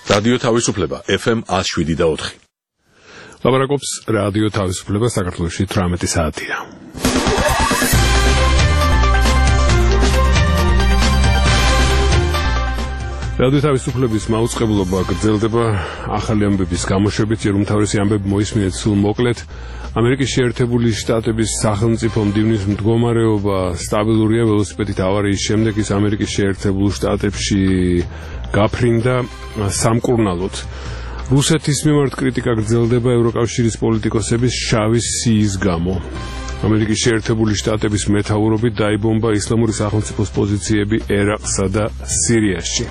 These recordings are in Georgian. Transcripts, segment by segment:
რადიო თავისუფლება FM 107.4. ლაპარაკობს რადიო თავისუფლება საქართველოში 18 საათია. რადიო თავისუფლების მაუწყებლობა გრძელდება ახალი ამბების გამოშვებით, ჯერუმთავრისი ამბები მოისმინეთ სულ მოკლედ. ამერიკის შეერთებული შტატების სახელმწიფო მდივნის მდგომარეობა სტაბილურია ველოსიპედით ავარიის შემდეგ ის ამერიკის შეერთებულ შტატებში გაფრინდა სამკურნალოდ. რუსეთის მიმართ კრიტიკა გრძელდება ევროკავშირის პოლიტიკოსების შავი სიის გამო. ამერიკის შეერთებული შტატების მეთაურობით დაიბომბა ისლამური სახელმწიფოს პოზიციები ერაყსა და სირიაში.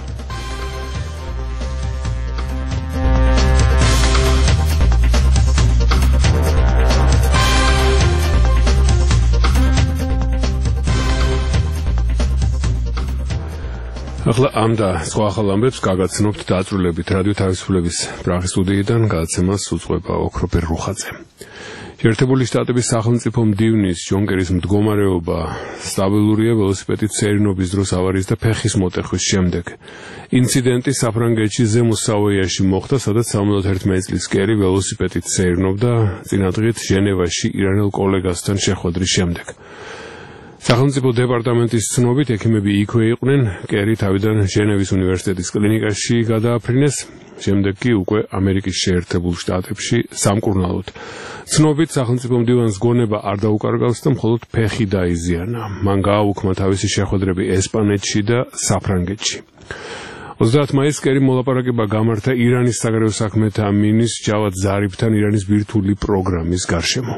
ახლა ამ და სხვა ახალ ამბებს გაგაცნობთ დაწვრილებით რადიო თავისუფლების პრაღის სტუდიიდან გადაცემას უძღვება ოქროპერ რუხაძე. შეერთებული შტატების სახელმწიფო მდივნის ჯონკერის მდგომარეობა სტაბილურია ველოსიპედით სერინობის დროს ავარიის და ფეხის მოტეხვის შემდეგ. ინციდენტი საფრანგეთში ზემო სავოიაში მოხდა, სადაც 71 წლის კერი ველოსიპედით სერინობდა წინადღით ჟენევაში ირანელ კოლეგასთან შეხვედრის შემდეგ. სახელმწიფო დეპარტამენტის ცნობით ექიმები იქვე იყვნენ, კერი თავიდან ჟენევის უნივერსიტეტის კლინიკაში გადააფრინეს, შემდეგ კი უკვე ამერიკის შეერთებულ შტატებში სამკურნალოდ. ცნობით სახელმწიფო მდივანს გონება არ დაუკარგავს და მხოლოდ ფეხი დაიზიანა. მან გააუქმა თავისი შეხვედრები ესპანეთში და საფრანგეთში. 30 მაისს კერი მოლაპარაკება გამართა ირანის საგარეო საქმეთა მინისტრ ჯავად ზარიფთან ირანის ბირთვული პროგრამის გარშემო.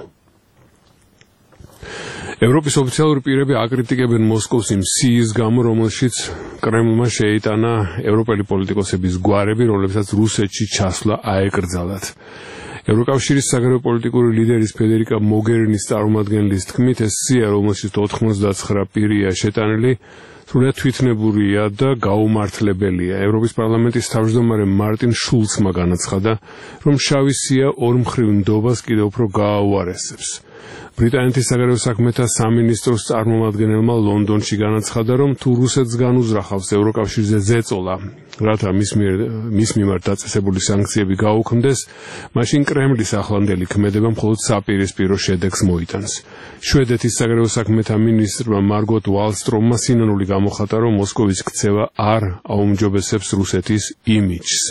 ევროპის ოფიციალური პირები აკრიტიკებენ მოსკოვს იმ სიის გამო, რომელშიც კრემლმა შეიტანა ევროპელი პოლიტიკოსების გვარები, რომლებსაც რუსეთში ჩასვლა აეკრძალათ. ევროკავშირის საგარეო პოლიტიკური ლიდერის ფედერიკა მოგერინის წარმომადგენლის თქმით, ეს სია, რომელშიც 99 პირია შეტანილი, სრულიად თვითნებურია და გაუმართლებელია. ევროპის პარლამენტის თავმჯდომარე მარტინ შულცმა განაცხადა, რომ შავი სია ორმხრივ ნდობას კიდევ უფრო გააუარესებს. ბრიტანეთის საგარეო საქმეთა სამინისტროს წარმომადგენელმა ლონდონში განაცხადა, რომ თუ რუსეთს განუზრახავს ევროკავშირზე ზეწოლა, რათა მის მიმართ დაწესებული სანქციები გაუქმდეს, მაშინ კრემლის ახლანდელი ქმედება მხოლოდ საპირისპირო შედეგს მოიტანს. შვედეთის საგარეო საქმეთა მინისტრმა მარგოტ ვალსტრომმა სინანული გამოხატა, რომ მოსკოვის ქცევა არ აუმჯობესებს რუსეთის იმიჯს.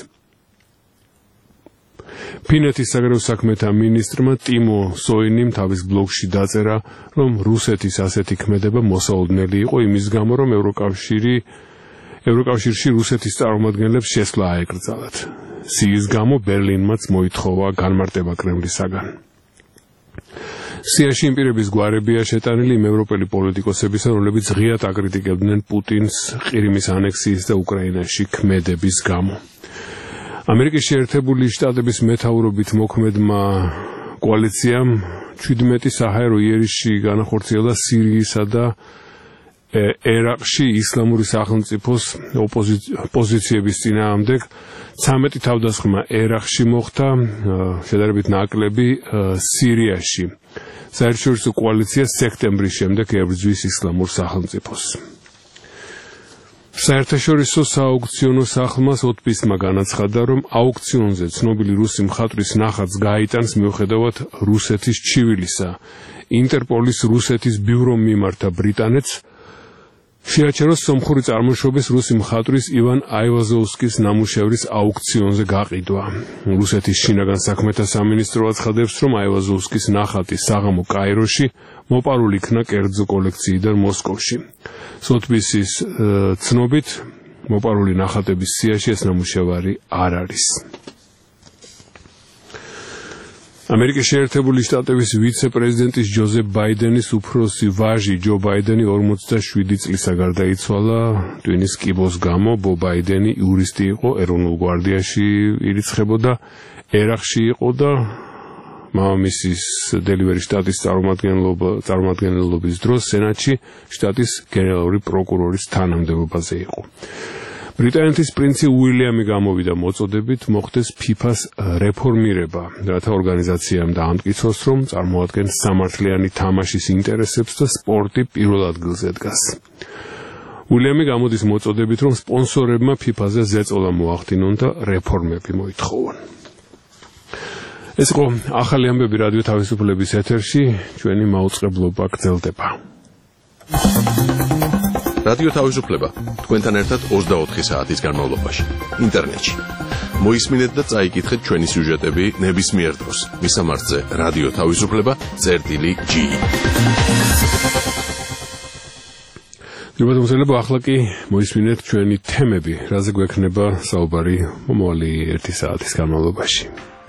ფინეთის საგარეო საქმეთა მინისტრმა ტიმო სოინიმ თავის ბლოგში დაწერა, რომ რუსეთის ასეთი ქმედება მოსაოდნელი იყო იმის გამო, რომ ევროკავშირში რუსეთის წარმომადგენლებს შესვლა აეკრძალათ. სიის გამო ბერლინმაც მოითხოვა განმარტება კრემლისაგან. სიაში იმ პირების გვარებია შეტანილი იმ ევროპელი პოლიტიკოსებისა, რომლებიც ღიად აკრიტიკებდნენ პუტინს ყირიმის ანექსიის და უკრაინაში ქმედების გამო. ამერიკის შეერთებული შტატების მეთაურობით მოქმედმა კოალიციამ 17 საჰაერო იერიში განახორციელა სირიისა და ერაყში ისლამური სახელმწიფოს პოზიციების წინააღმდეგ. 13 თავდასხმა ერაყში მოხდა, შედარებით ნაკლები სირიაში. საერთაშორისო კოალიცია სექტემბრის შემდეგ ებრძვის ისლამურ სახელმწიფოს. საერთაშორისო სააუქციონო სახლმა ოტბისმა განაცხადა, რომ აუქციონზე ცნობილი რუსი მხატვრის ნახატს გაიტანს მიუხედავად რუსეთის ჩივილისა. ინტერპოლის რუსეთის ბიურომ მიმართა ბრიტანეთს შეაჩეროს სომხური წარმოშობის რუსი მხატვრის ივან აივაზოვსკის ნამუშევრის აუქციონზე გაყიდვა. რუსეთის შინაგან საქმეთა სამინისტრო აცხადებს, რომ აივაზოვსკის ნახატი საღამო კაიროში მოპარული იქნა კერძო კოლექციიდან მოსკოვში. სოტბისის ცნობით მოპარული ნახატების სიაში ეს ნამუშევარი არ არის. ამერიკის შეერთებული შტატების ვიცე-პრეზიდენტის ჯოზეფ ბაიდენის უფროსი ვაჟი ჯო ბაიდენი 47 წლისა გარდაიცვალა ტვინის კიბოს გამო. ბო ბაიდენი იურისტი იყო, ეროვნულ გვარდიაში ირიცხებოდა, ერაყში იყო და მამამისის დელივერის შტატის წარმომადგენლობის დროს სენატში შტატის გენერალური პროკურორის თანამდებობაზე იყო. ბრიტანეთის პრინცი უილიამი გამოვიდა მოწოდებით მოხდეს FIFA-ს რეფორმირება, რათა ორგანიზაციამ დაამტკიცოს, რომ წარმოადგენს სამართლიანი თამაშის ინტერესებს და სპორტი პირველ ადგილზე დგას. უილიამი გამოდის მოწოდებით, რომ სპონსორებმა FIFA-ზე ზეწოლა მოახდინონ და რეფორმები მოითხოვონ. ეს იყო ახალი ამბები რადიო თავისუფლების ეთერში, ჩვენი მაუწყებლობა გრძელდება. რადიო თავისუფლება თქვენთან ერთად 24 საათის განმავლობაში ინტერნეტში. მოისმინეთ და წაიკითხეთ ჩვენი სიუჟეტები ნებისმიერ დროს. მისამართზე რადიო თავისუფლება.gi. გიბრალტარელო, ახლა კი მოისმინეთ ჩვენი თემები, რაზე გვექნება საუბარი მომავალი 1 საათის განმავლობაში.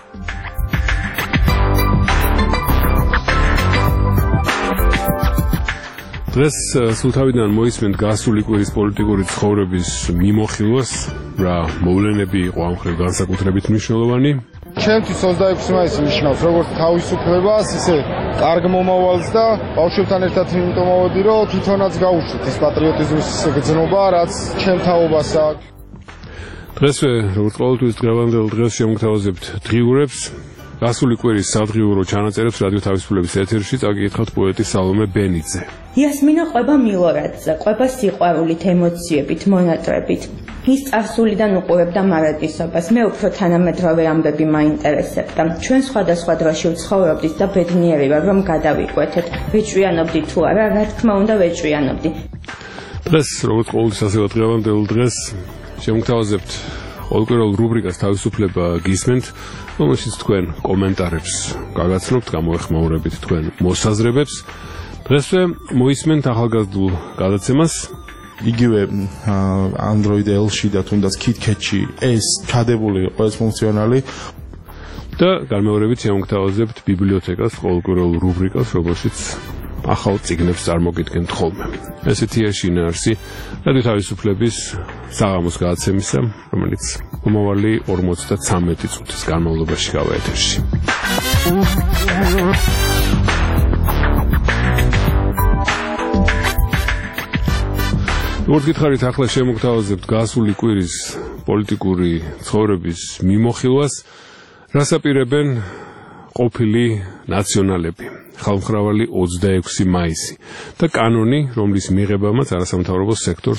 დღეს სულთავიდან მოისმენთ გასული კვირის პოლიტიკური ცხოვრების მიმოხილვას, რა მოვლენები იყო ამ მხრივ განსაკუთრებით მნიშვნელოვანი. ჩემთვის 26 მაისი ნიშნავს როგორც თავისუფლებას, ისე კარგ მომავალს და ბავშვებთან ერთად იმიტომ მოვედი, რომ თვითონაც გავუშვით ეს პატრიოტიზმის გრძნობა, რაც ჩემ თაობას აქვს. დღესვე, როგორც ყოველთვის დღევანდელ დღეს შემოგთავაზებთ დღიურებს. გასული კვირის სადღიურო ჩანაწერებს რადიო თავისუფლების ეთერში წაგიკითხავთ პოეტი სალომე ბენიძე. იასმინა ყვება მილორადზე, ყვება სიყვარულით, ემოციებით, მონატრებით. ის წარსულიდან უყურებდა მარადისობას, მე უფრო თანამედროვე ამბები მაინტერესებდა. ჩვენ სხვადასხვა დროში ვცხოვრობდით და ბედნიერი ვარ, რომ გადავიკვეთეთ. ვეჭვიანობდი თუ არა, რა თქმა უნდა ვეჭვიანობდი. დღეს, როგორც ყოველთვის ასევე დღევანდელ დღეს შემოგთავაზებთ ყოველკვირეულ რუბრიკას თავისუფლება გისმენთ, რომელშიც თქვენ კომენტარებს გაგაცნობთ, გამოეხმაურებით თქვენ მოსაზრებებს. დღესვე მოისმენთ ახალგაზრდულ გადაცემას. იგივე Android L-ში და თუნდაც KitKat-ში ეს ჩადებული იყო ეს ფუნქციონალი. და განმეორებით შემოგთავაზებთ ბიბლიოთეკას, ყოველკვირეულ რუბრიკას, რომელშიც ახალ წიგნებს წარმოგიდგენთ ხოლმე. ესეთია შინაარსი რადიო თავისუფლების საღამოს გადაცემისა, რომელიც მომავალი 53 წუთის განმავლობაში გავა ეთერში. როგორც გითხარით, ახლა შემოგთავაზებთ გასული კვირის პოლიტიკური ცხოვრების მიმოხილვას, რას აპირებენ ყოფილი ნაციონალები. ხალხმრავალი 26 მაისი და კანონი, რომლის მიღებაც არასამთავრობო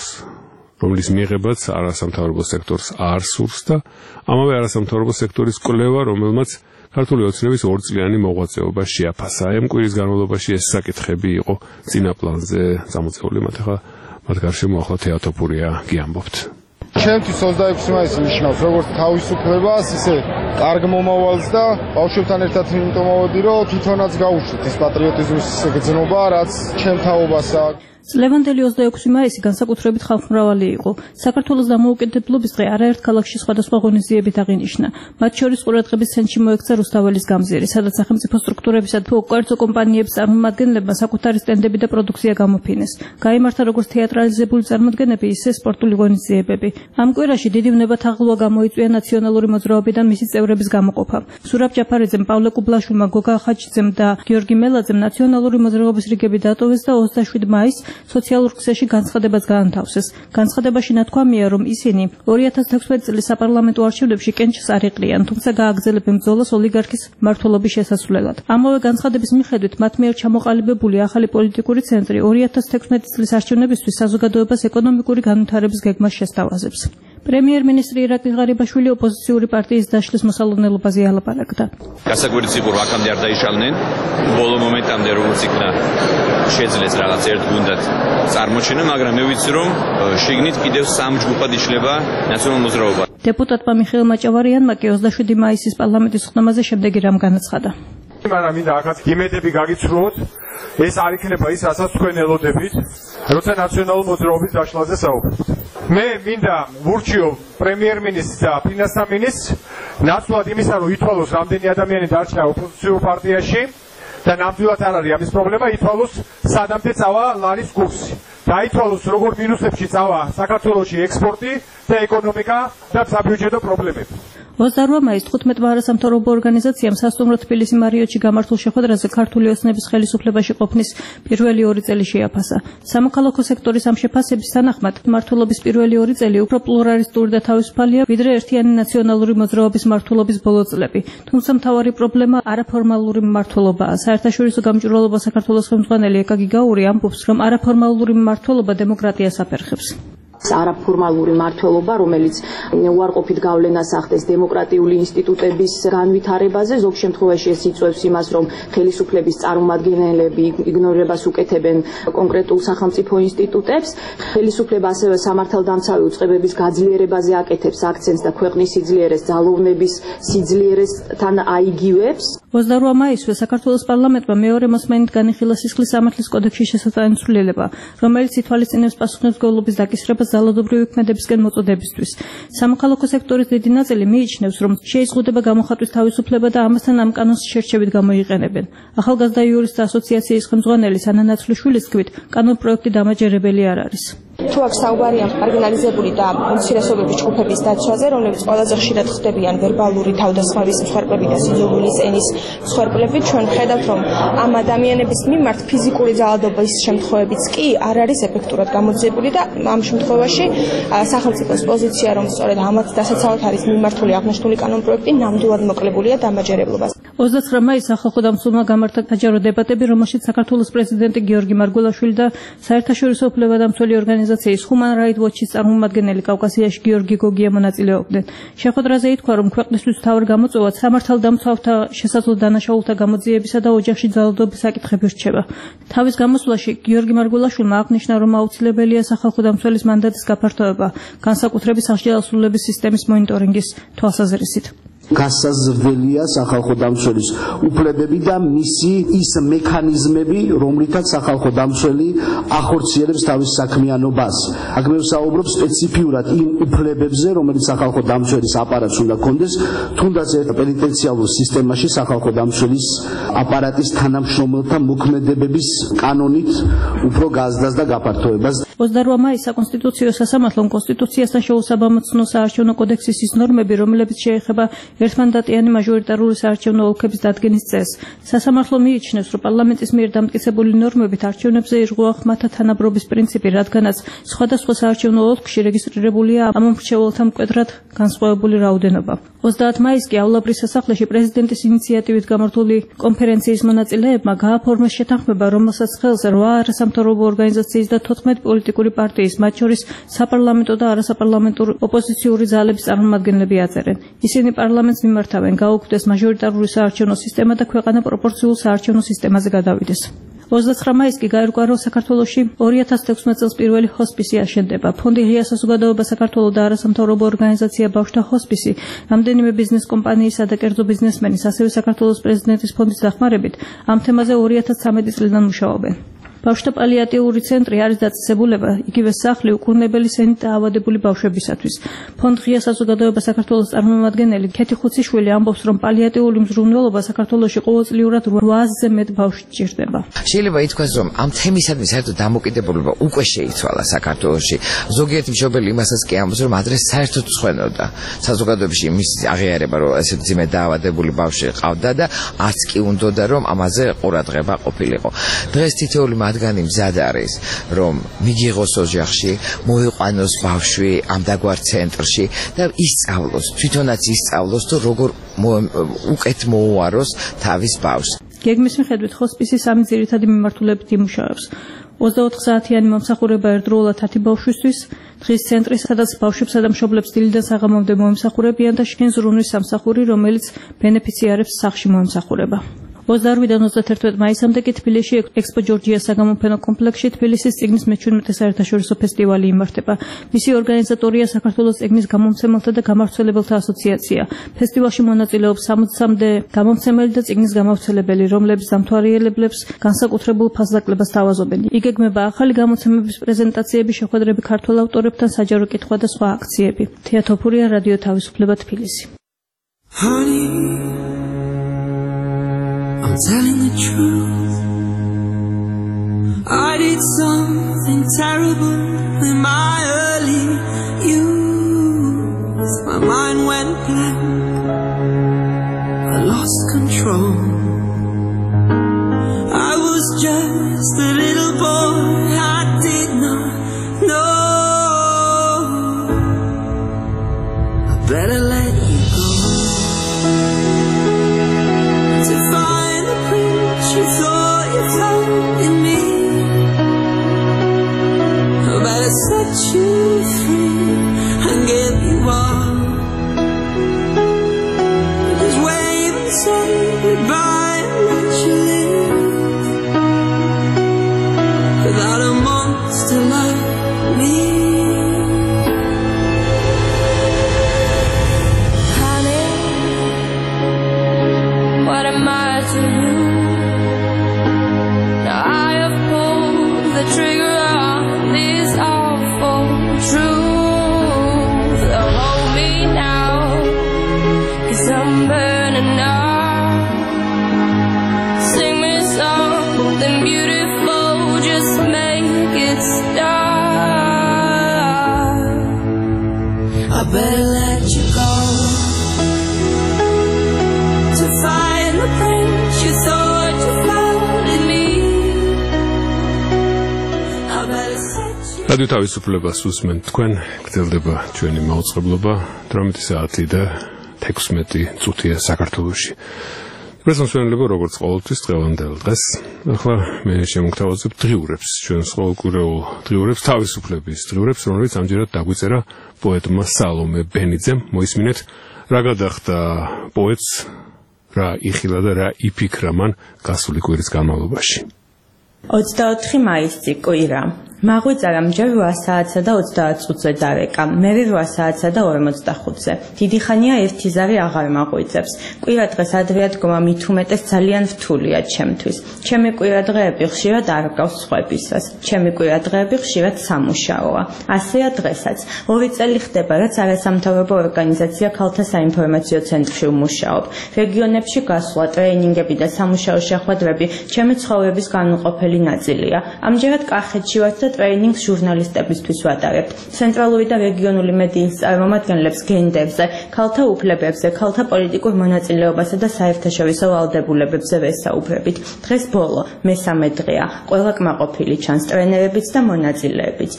სექტორს არ სურს და ამავე არასამთავრობო სექტორის კვლევა, რომელმაც ქართული ოცნების 2 წლიანი მოღვაწეობა შეაფასა. ამ კვირის განმავლობაში ეს საკითხები იყო წინა პლანზე წამოწეული, მათ გარშემო ახლა თეატოფურია გიამბობთ. ჩემთვის 26 მაისი ნიშნავს როგორც თავისუფლებას, ისე კარგ მომავალს და ბავშვებთან ერთად იმიტომ მოვედი, რომ თვითონაც გავუშვით ეს პატრიოტიზმის გრძნობა, რაც ჩემ თაობას აქვს. ლევანდელი 26 მაისი განსაკუთრებით ხალხმრავალი იყო. საქართველოს დამოუკიდებლობის დღე არაერთ ქალაქში სხვადასხვა ღონისძიებით აღინიშნა. მათ შორის ყურადღების ცენტრში მოექცა რუსთაველის გამზირი, სადაც სახელმწიფო სტრუქტურებისა თუ უკერძო კომპანიების წარმომადგენლებმა საკუთარი სტენდები და პროდუქცია გამოფინეს. გაიმართა როგორც თეატრალიზებული წარმოდგენები, ისე სპორტული ღონისძიებები. ამ კვირაში დიდი ვნებათაღლვა გამოიწვია ნაციონალური მოძრაობიდან მისი წევრების გამოყოფა. სურაბ ჯაფარიძემ, პავლე კუბლაშვილმა, გოგა ხაჩიძემ და გიორგი მელაძემ ნაციონალური მოძრაობის რიგები დატოვეს და 27 მაისს სოციალურ ქსელში განცხადებას გაანთავსეს. განცხადებაში ნათქვამია, რომ ისინი 2016 წლის საპარლამენტო არჩევნებში კენჭს არ იყრიან, თუმცა გააგრძელებენ ბრძოლას ოლიგარქის მმართველობის შესასვლელად. ამავე განცხადების მიხედვით მათ მიერ ჩამოყალიბებული ახალი პოლიტიკური ცენტრი 2016 წლის არჩევნებისთვის საზოგადოებას ეკონომიკური განვითარების გეგმას შესთავაზებს. პრემიერ-მინისტრი ირაკლი ღარიბაშვილი ოპოზიციური პარტიის დაშლის მოსალოდნელობაზე ალაპარაკდა. გასაკვირიც იყო, რომ აქამდე არ დაიშალნენ. ბოლო მომენტამდე როგორც იქნა შეძლეს რაღაც ერთ გუნდად წარმოჩენა, მაგრამ მე ვიცი, რომ შიგნით კიდევ 3 ჯგუფად იშლება ნაციონალური მოძრაობა. დეპუტატმა მიხეილ მაჭავარიანმა კი 27 მაისის პარლამენტის ხდომაზე შემდეგი რამ განაცხადა. მაგრამ მინდა ახაც იმედები გაგიცრუოთ, ეს არ იქნება ის, რასაც თქვენ ელოდებით, როცა ნაციონალური მოძრაობის დაშლაზე საუბრობთ. მე მინდა ვურჩიო პრემიერ-მინისტრს და ფინანსთა მინისტრს ნაცვლად იმისა, რომ ითვალოს რამდენი ადამიანი დარჩა ოპოზიციურ პარტიაში და ნამდვილად არ არის ამის პრობლემა, ითვალოს სადამდე წავა ლარის კურსი. დაითვალოს როგორ მინუსებში წავა საქართველოში ექსპორტი და ეკონომიკა და საბიუჯეტო პრობლემები. 28 მაისს 15 არასამთავრობო ორგანიზაციამ სასტუმრო თბილისი მარიოტში გამართულ შეხვედრაზე ქართული ოცნების ხელისუფლებაში ყოფნის პირველი 2 წელი შეაფასა. სამოქალაქო სექტორის ამ შეფასების თანახმად მმართველობის პირველი 2 წელი უფრო პლურალისტური და თავისუფალია, ვიდრე ერთიანი ნაციონალური მოძრაობის მმართველობის ბოლო წლები. თუმცა მთავარი პრობლემა არაფორმალური მმართველობაა. საერთაშორისო გამჭვირვალობა საქართველოს ხელმძღვანელი ეკაგი გაური ამბობს, რომ არაფორმალური მმართველობა დემოკრატიას აფერხებს. არაფორმალური მმართველობა, რომელიც უარყოფით გავლენას ახდენს დემოკრატიული ინსტიტუტების განვითარებაზე, ზოგ შემთხვევაში ეს იწვევს იმას, რომ ხელისუფლების წარმომადგენლები იგნორებას უკეთებენ კონკრეტულ სახელმწიფო ინსტიტუტებს. ხელისუფლება ასევე სამართალდამცავი უწყებების გაძლიერებაზე აკეთებს აქცენტს და ქვეყნის სიძლიერეს, ძალოვნების სიძლიერესთან აიგივებს. 28 მაისვე საქართველოს პარლამენტმა მეორე მოსმენით განიხილა სისხლის სამართლის კოდექსის შესატანი ცვლილება, რომელიც ითვალისწინებს პასუხისმგებლობის დაკისრებას ძალადობრივი ქმედებისკენ მოწოდებისთვის. სამოქალაქო სექტორის დიდი ნაწილი მიიჩნევს, რომ შეიზღუდება გამოხატვის თავისუფლება და ამასთან ამ კანონს შერჩევით გამოიყენებენ. ახალგაზრდა იურისტთა ასოციაციის ხელმძღვანელი სანა ნაცვლიშვილის თქმით, კანონპროექტი დამაჯერებელი არ არის. თუ აქ საუბარია მარგინალიზებული და უმცირესობების ჯგუფების დაცვაზე, რომლებიც ყველაზე ხშირად ხდებიან ვერბალური თავდასხმების მსხვერპლები და სიძულვილის ენის მსხვერპლები, ჩვენ ხედავთ, რომ ამ ადამიანების მიმართ ფიზიკური ძალადობის შემთხვევებიც კი არ არის ეფექტურად გამოძიებული და ამ შემთხვევაში სახელმწიფოს პოზიცია, რომ სწორედ ამათ დასაცავად არის მიმართული აღნიშნული კანონპროექტი, ნამდვილად მოკლებულია დამაჯერებლობას. 29 მაისს სახალხო დამცველმა გამართა საჯარო დებატები, რომელშიც საქართველოს პრეზიდენტი გიორგი მარგველაშვილი და საერთაშორისო უფლებადამცველი ორგანიზაციის Human Rights Watch-ის წარმომადგენელი კავკასიაში გიორგი გოგია მონაწილეობდნენ. შეხვედრაზე ითქვა, რომ ქვეყნისთვის მთავარ გამოწვევად სამართალდამცავთა შესაძლო დანაშაულთა გამოძიებისა და ოჯახში ძალადობის საკითხები რჩება. თავის გამოსვლაში გიორგი მარგველაშვილმა აღნიშნა, რომ აუცილებელია სახალხო დამცველის მანდატის გაფართოება, განსაკუთრებით სახჯალსრულების სისტემის მონიტორინგის თვალსაზრისით. გასაზრდელია სახალხო დამცველის უფლებები და მისი ის მექანიზმები, რომლითაც სახალხო დამცველი ახორციელებს თავის საქმიანობას. აქ მე ვსაუბრობ სპეციფიურად იმ უფლებებზე, რომელიც სახალხო დამცველის აპარატს უნდა კონდეს, თუნდაც პენიტენციალურ სისტემაში სახალხო დამცველის აპარატის თანამშრომელთა მოქმედებების კანონით უფრო გაზრდას და გაფართოებას. 28 მაისს საკონსტიტუციო სასამართლომ კონსტიტუციასთან შეუსაბამოსნო საარჩევნო კოდექსის ის ნორმები, რომლებიც შეეხება ერთმანდატიანი მაჟორიტარული საარჩევნო ოლქების დადგენის წესს. სასამართლო მიიჩნევს, რომ პარლამენტის მიერ დამტკიცებული ნორმებით არჩევნებზე ირღვევა ხმათა თანაბრობის პრინციპი, რადგანაც სხვადასხვა საარჩევნო ოლქში რეგისტრირებულია ამ მრჩეველთა მკვეთრად განსხვავებული რაოდენობა. 30 მაისს კი აულაბრის სასახლეში პრეზიდენტის ინიციატივით გამართული კონფერენციის მონაწილეებმა გააფორმეს შეთანხმება, რომელსაც ხელს 8 არასამთავრობო ორგანიზაციის და 14 პოლიტიკური პარტიის, მათ შორის საპარლამენტო და არასაპარლამენტო ოპოზიციური ძალების წარმომადგენლები აწერენ. ისინი პარლამენტს მიმართავენ, გაუქმდეს მაჟორიტარული საარჩევნო სისტემა და ქვეყანა პროპორციულ საარჩევნო სისტემაზე გადავიდეს. 29 მაისს კი გაირკვა, რომ საქართველოში 2016 წელს პირველი ჰოსპისი აშენდება. ფონდი ღია საზოგადოება საქართველოს და არასამთავრობო ორგანიზაცია ბავშვთა ჰოსპისი, რამდენიმე ბიზნეს კომპანიისა და კერძო ბიზნესმენის, ასევე საქართველოს პრეზიდენტის ფონდის დახმარებით ამ თემაზე 2013 წლიდან მუშაობენ. ბავშვთა პალიატიური ცენტრი არის დაწესებულება, იგივე სახლი უკურნებელი სენით დაავადებული ბავშვებისათვის. ფონდ ღია საზოგადოება საქართველოს წარმომადგენელი ქეთი ხუციშვილი ამბობს, რომ პალიატიური მზრუნველობა საქართველოში ყოველწლიურად 800-ზე მეტ ბავშვს ჭირდება. შეიძლება ითქვას, რომ ამ თემისადმი საერთოდ დამოკიდებულება უკვე შეიცვალა საქართველოში. ზოგიერთი მშობელი იმასაც კი ამბობს, რომ ადრე საერთოდ სხვენოდა. საზოგადოებაში იმის აღიარება, რომ ესეთ ძიმე დაავადებული ბავშვი ყავდა და არც კი უნდოდა, რომ ამაზე ყურადღება ყოფილიყო. დღეს თითოეული მათგანი მზად არის, რომ მიგიღოს ოჯახში, მოიყვანოს ბავშვი ამ დაგვარ ცენტრში და ისწავლოს, თვითონაც ისწავლოს, თუ როგორ უკეთ მოუაროს თავის ბავშვს. გეგმის მიხედვით ჰოსპისი სამი ძირითადი მიმართულებით იმუშავებს. 24 საათიანი მომსახურება ერთდროულად 10 ბავშვისთვის, დღის ცენტრი, სადაც ბავშვებსა და მშობლებს დილიდან საღამომდე მოემსახურებიან და შინ ზრუნვის სამსახური, რომელიც ბენეფიციარებს სახლში მოემსახურება. 28-დან 31 მაისამდე კი თბილისში ექსპო ჯორჯიას საგამოფენო კომპლექსში თბილისის წიგნის მე-17 საერთაშორისო ფესტივალი იმართება. მისი ორგანიზატორია საქართველოს წიგნის გამომცემელთა და გამავრცელებელთა ასოციაცია. ფესტივალში მონაწილეობს 60-მდე გამომცემელი და წიგნის გამავრცელებელი, რომლებიც დამთვალიერებლებს განსაკუთრებულ ფასდაკლებას თავაზობენ. იგეგმება ახალი გამოცემების პრეზენტაციები, შეხვედრები ქართველ ავტორებთან, საჯარო კითხვა და სხვა აქციები. თეა თოფურია, რადიო თავისუფლება, თბილისი. I'm telling the truth. I did something terrible in my early youth. My mind went blank. more I did not know. I better let you go to find the prince you thought you found in me. I better set you free and give you all. Just wave and say goodbye and let you live without a monster like me. Honey, what am I to you? Now I have pulled the trigger on this awful truth. So hold me now, 'cause I'm burning up. Sing me something beautiful, just make it stop. I better let you go to find the prince you thought you found in me. I better set you. რადიო თავისუფლებას უსმენთ თქვენ, გრძელდება ჩვენი მაუწყებლობა 18 საათი და 16 წუთია საქართველოში. პრეზიდენტი როგორც ყოველთვის დღევანდელ დღეს, ახლა მე შემოგთავაზებ დღიურებს, ჩვენს ყოველკვირეულ დღიურებს, თავისუფლების დღიურებს, რომელიც ამჯერად დაგვიწერა პოეტმა სალომე ბენიძემ. მოისმინეთ, რა გადახდა პოეტს, რა იხილა და რა იფიქრა მან გასული კვირის განმავლობაში. 24 მაისი კვირა. მაღვიძარა მჯერ 8 საათსა და 30 წუთზე დარეკა, მერე 8 საათსა და 45-ზე. დიდი ხანია ერთი ზარი აღარ მაღვიძებს. კვირა დღეს ადრე ადგომა მით უმეტეს ძალიან რთულია ჩემთვის. ჩემი კვირა დღეები ხშირად არ გავს სხვებისას. ჩემი კვირა დღეები ხშირად სამუშაოა. ასეა დღესაც. 2 წელი ხდება, რაც არასამთავრობო ორგანიზაცია ქალთა საინფორმაციო ცენტრში ვმუშაობ. რეგიონებში გასვლა, ტრეინინგები და სამუშაო შეხვედრები ჩემი ცხოვრების განუყოფელი ნაწილია. ამჯერად კახეთში ვართ და ტრეინინგს ჟურნალისტებისთვის ვატარებთ. ცენტრალური და რეგიონული მედიის წარმომადგენლებს გენდერზე, ქალთა უფლებებზე, ქალთა პოლიტიკურ მონაწილეობასა და საერთაშორისო ვალდებულებებზე ვესაუბრებით. დღეს ბოლო, მესამე დღეა, ყველა კმაყოფილი ჩანს, ტრენერებიც და მონაწილეებიც.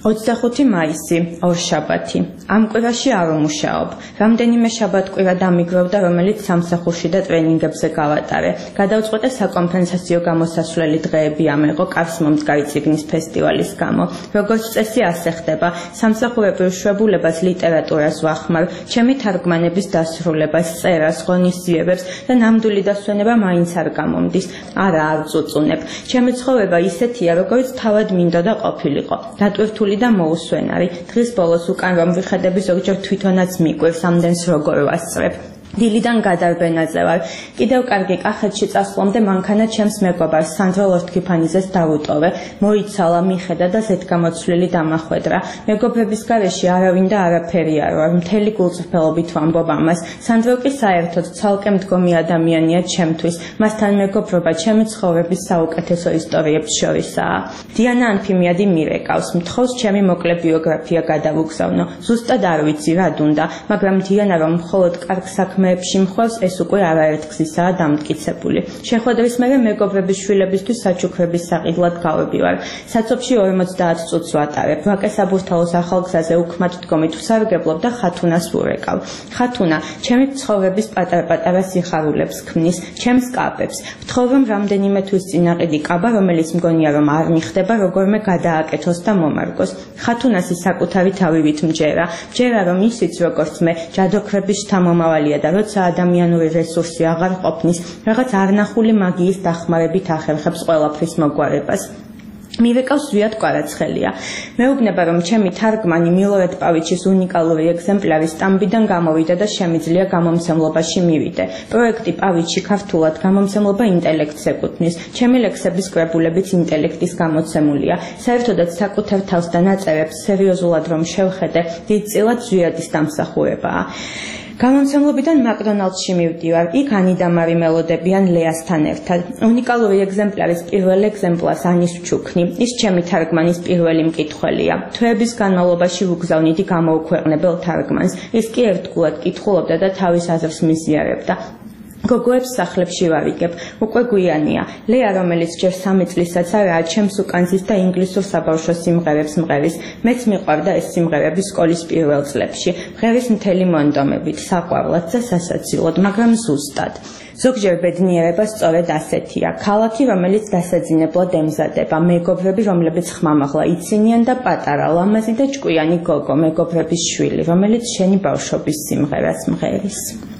25 მაისი, ორშაბათი. ამ კვირაში არ ვმუშაობ. რამდენიმე შაბათ-კვირა დამიგროვდა, რომელიც სამსახურში და ტრენინგებზე გავატარე. გადავწყვეტე საკონფერენციო გამოსასვლელი დღეები ამეღო კაცს მომდგარი წიგნის ფესტივალის გამო. როგორც წესი ასე ხდება, სამსახურებრივ შვებულებას, ლიტერატურას ვახმარ, ჩემი თარგმანების დასრულებას, წერას, ღონისძიებებს და ნამდვილი დასვენება მაინც არ გამომდის. არა, არ წუწუნებ. ჩემი ცხოვრება ისეთია, როგორც თავად მინდოდა და ყოფილიყო. დატვირთული და მოუსვენარი. დღის ბოლოს უკან რომ ვიხედები ზოგჯერ თვითონაც მიკვირს ამდენს როგორ ვასწრებ. დილიდან გადარბენაზე ვარ. კიდევ კარგი კახეთში წასვლამდე მანქანა ჩემს მეგობარს სანდრო ლორთქიფანიძეს დავუტოვე. მოიცალა, მიხედა და ზედგამოცვლილი დამახვედრა. მეგობრების გარეშე არავინ და არაფერი არ ვარ. მთელი გულწრფელობით ვამბობ ამას. სანდრო კი საერთოდ ცალკე მდგომი ადამიანია ჩემთვის. მასთან მეგობრობა ჩემი ცხოვრების საუკეთესო ისტორიებს შორისაა. დიანა ანფიმიადი მირეკავს. მთხოვს ჩემი მოკლე ბიოგრაფია გადავუგზავნო. ზუსტად არ ვიცი რა დუნდა, მაგრამ დიანა რომ მხოლოდ კარგ საქმეებში მხვევს, ეს უკვე არაერთგზისაა დამტკიცებული. შეხვედრის მერე მეგობრების შვილებისთვის საჩუქრების საყიდლად გავებივარ. საცობში 50 წუთს ვატარებ. ვაკესაბურთალოს ახალგზაზე უქმად დგომით ვსარგებლობ და ხათუნას ვურეკავ. ხათუნა ჩემი ცხოვრების პატარ-პატარა სიხარულებს ქმნის, ჩემს კაბებს. ვთხოვ რომ რამდენიმე თვის წინ აყიდი კაბა, რომელიც მგონია რომ არ მიხდება, როგორმე გადააკეთოს და მომარგოს. ხათუნას ის საკუთარი თავივით მჯერა. მჯერა რომ ისიც როგორც მე, ჯადოქრების შთამომავალია და როცა ადამიანური რესურსი აღარ ყოფნის, რაღაც არნახული მაგიის დახმარებით ახერხებს ყველაფრის მოგვარებას. მივეკავს ზვიად კვარაცხელია. მეუბნება რომ ჩემი თარგმანი მილორედ პავიჩის უნიკალური ეგზემპლარი სტამბიდან გამოვიდა და შემიძლია გამომცემლობაში მივიდე. პროექტი პავიჩი ქართულად გამომცემლობა ინტელექტს ეკუთვნის. ჩემი ლექსების კრებულებიც ინტელექტის გამოცემულია. საერთოდაც საკუთარ თავს და ნაწერებს სერიოზულად რომ შევხედე, დიდწილად ზვიადის დამსახურებაა. გამომცემლობიდან მაკდონალდსში მივდივარ. იქ ანი და მარი მელოდებიან ლეასთან ერთად. უნიკალური ეგზემპლარის პირველ ეგზემპლარს ანის ვჩუქნი. ის ჩემი თარგმანის პირველი მკითხველია. თვეების განმავლობაში ვუგზავნიდი გამოუქვეყნებელ თარგმანს. ის კი ერთგულად კითხულობდა და თავის აზრს მიზიარებდა. გოგოებს სახლებში ვავიგებ. უკვე გვიანია. ლეა, რომელიც ჯერ 3 წლისაც არაა, ჩემს უკან ზის და ინგლისურ საბავშვო სიმღერებს მღერის. მეც მიყვარდა ეს სიმღერები სკოლის პირველ წლებში. მღერის მთელი მონდომებით, საყვარლად და სასაცილოდ, მაგრამ ზუსტად. ზოგჯერ ბედნიერება სწორედ ასეთია. ქალაქი, რომელიც დასაძინებლად ემზადება, მეგობრები, რომლებიც ხმამაღლა იცინიან და პატარა, ლამაზი და ჭკვიანი გოგო, მეგობრების შვილი, რომელიც შენი ბავშვობის სიმღერას მღერის.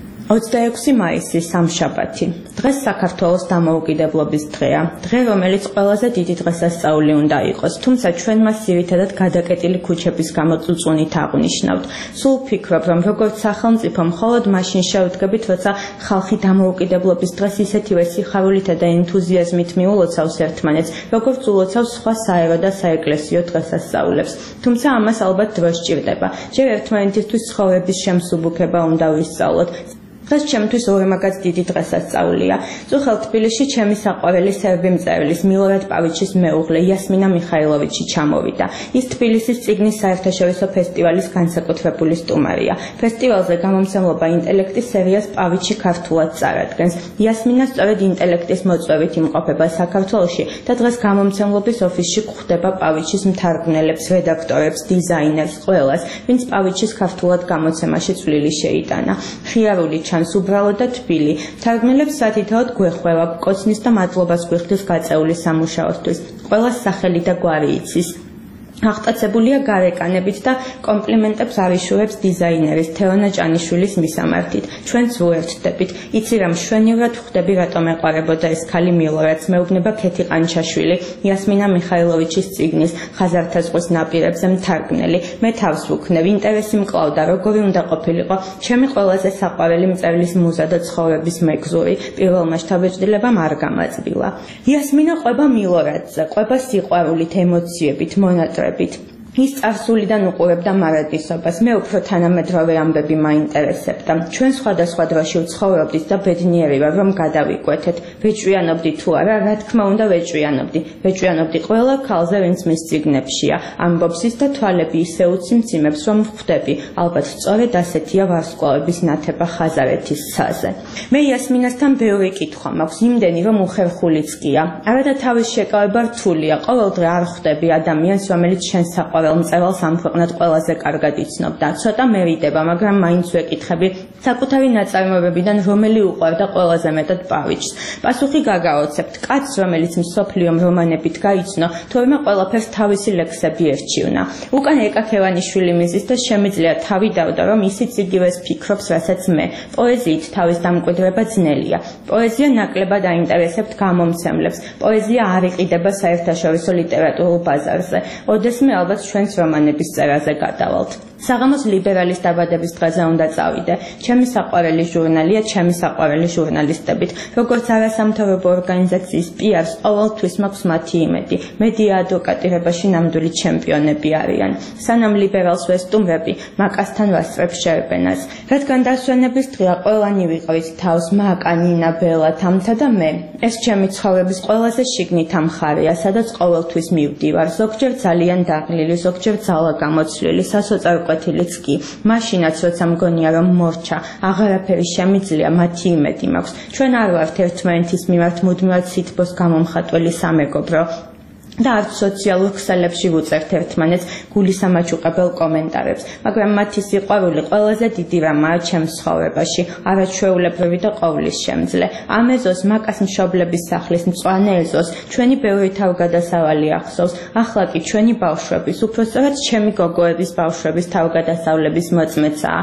26 მაისი სამშაბათი. დღეს საქართველოს დამოუკიდებლობის დღეა. დღე, რომელიც ყველაზე დიდი დღესასწაული უნდა იყოს, თუმცა ჩვენ მას ძირითადად გადაკეტილი ქუჩების გამო წუწუნით აღვნიშნავთ. სულ ვფიქრობ, რომ როგორც სახელმწიფო მხოლოდ მაშინ შევდგებით, როცა ხალხი დამოუკიდებლობის დღეს ისეთივე სიხარულითა და ენთუზიაზმით მიულოცავს ერთმანეთს, როგორც ულოცავს სხვა საერო და საეკლესიო დღესასწაულებს. თუმცა ამას ალბათ დრო სჭირდება. ჯერ ერთმანეთისთვის ცხოვრების შემსუბუქება უნდა ვისწავლოთ. დღეს ჩემთვის ორმაგად დიდი დღესასწაულია. წუხელ თბილისში ჩემი საყვარელი სერბი მწერლის მილორად პავიჩის მეუღლე იასმინა მიხაილოვიჩი ჩამოვიდა. ის თბილისის წიგნის საერთაშორისო ფესტივალის განსაკუთრებული სტუმარია. ფესტივალზე გამომცემლობა ინტელექტის სერიას პავიჩი ქართულად წარადგენს. იასმინა სწორედ ინტელექტის მოწვევით იმყოფება საქართველოში და დღეს გამომცემლობის ოფისში გვხვდება პავიჩის მთარგმნელებს, რედაქტორებს, დიზაინერს, ყველას, ვინც პავიჩის ქართულად გამოცემაში წვლილი შეიტანა. ხიარული ჩანს უბრალოდ და თბილი. თარგმნელებს სათითაოდ გვეხვევა, გკოცნის და მადლობას გვიხდის გაწეული სამუშაოსთვის. ყველას სახელი და გვარი იცის. აღტაცებულია გარეკანებით და კომპლიმენტებს არიშურებს დიზაინერის თეონა ჭანიშვილის მისამართით. ჩვენც ვუერთდებით. იცი რა მშვენივრად ვხვდები, რატომ ეყარებოდა ეს ქალი მილორადს, მეუბნება ქეთი ყანჩაშვილი, იასმინა მიხაილოვიჩის წიგნის ხაზართა ზღვის ნაპირებზე მთარგმნელი. მე თავს ვუქნევ, ინტერესი მკლავდა, როგორი უნდა ყოფილიყო ჩემი ყველაზე საყვარელი მწერლის მუზა და ცხოვრების მეგზური. პირველმა შთაბეჭდილებამ არ გამაწბილა. იასმინა ყვება მილორადზე, ყვება სიყვარულით, ემოციებით, მონატრებით. ის წარსულიდან უყურებდა მარადისობას. მე უფრო თანამედროვე ამბები მაინტერესებდა. ჩვენ სხვადასხვა დროში ვცხოვრობდით და ბედნიერი ვარ, რომ გადავიკვეთეთ. ვეჭვიანობდი თუ არა, რა თქმა უნდა ვეჭვიანობდი. ვეჭვიანობდი ყველა ქალზე, ვინც მის წიგნებშია. ამბობს ის და თვალები ისე უციმციმებს, რომ ვხვდები. ალბათ სწორედ ასეთია ვარსკვლავების ნათება ხაზარეთის ცაზე. მე იასმინასთან ბევრი კითხვა მაქვს, იმდენი, რომ უხერხულიც გია. არადა თავის შეკავება რთულია. ყოველდღე არ ხვდები ადამიანს, რომელიც შენს საყვარელ მწერალს ამ ქვეყნად ყველაზე კარგად იცნობდა. ცოტა მერიდება, მაგრამ მაინც ვეკითხები, საკუთარი ნაწარმოებებიდან რომელი უყვარდა ყველაზე მეტად პავიჩს. პასუხი გაგაოცებთ. კაცს, რომელიც მსოფლიო რომანებით გაიცნო, თურმე ყველაფერს თავისი ლექსები ერჩივნა. უკან ეკაქევანიშვილი მიზის და შემიძლია თავი დავდა, რომ ისიც იგივეს ფიქრობს, რასაც მე. პოეზიით თავის დამკვიდრება ძნელია. პოეზია ნაკლებად აინტერესებთ გამომცემლებს. პოეზია არ იყიდება საერთაშორისო ლიტერატურულ ბაზარზე. ოდესმე ალბათ ჩვენს რომანების წერაზე გადავალთ. საღამოს ლიბერალის დაბადების დღეზე უნდა წავიდე. ჩემი საყვარელი ჟურნალია, ჩემი საყვარელი ჟურნალისტებით. როგორც არასამთავრობო ორგანიზაციის პიარს ყოველთვის მაქვს მათი იმედი. მედია ადვოკატირებაში ნამდვილი ჩემპიონები არიან. სანამ ლიბერალს ვესტუმრები, მაკასთან ვასწრებ შერბენას. რადგან დასვენების დღეა, ყველანი ვიყავით თავს, მაკა, ნინა, ბელა, თამთა და მე. ეს ჩემი ცხოვრების ყველაზე შიგნითა მხარეა, სადაც ყოველთვის მივდივარ. ზოგჯერ ძალიან დაღლილი, ზოგჯერ ძალა გამოცვლილი, სასოწარკვეთილიც კი. მაშინაც როცა მგონია რომ მორჩა, აღარაფერი შემიძლია, მათი იმედი მაქვს. ჩვენ არ ვართ ერთმანეთის მიმართ მუდმივად სითბოს გამომხატველი სამეგობრო. და არც სოციალურ ქსელებში ვუწერთ ერთმანეთს გულისამაჩუყებელ კომენტარებს, მაგრამ მათი სიყვარული ყველაზე დიდი რამაა ჩემს ცხოვრებაში, არაჩვეულებრივი და ყოვლისშემძლე. ამ ეზოს, მაკას მშობლების სახლის მწვანე ეზოს, ჩვენი ბევრი თავგადასავალი ახსოვს, ახლა კი ჩვენი ბავშვების, უпростоრად ჩემი გოგოების ბავშვების თავგადასავლების მოწმეცაა.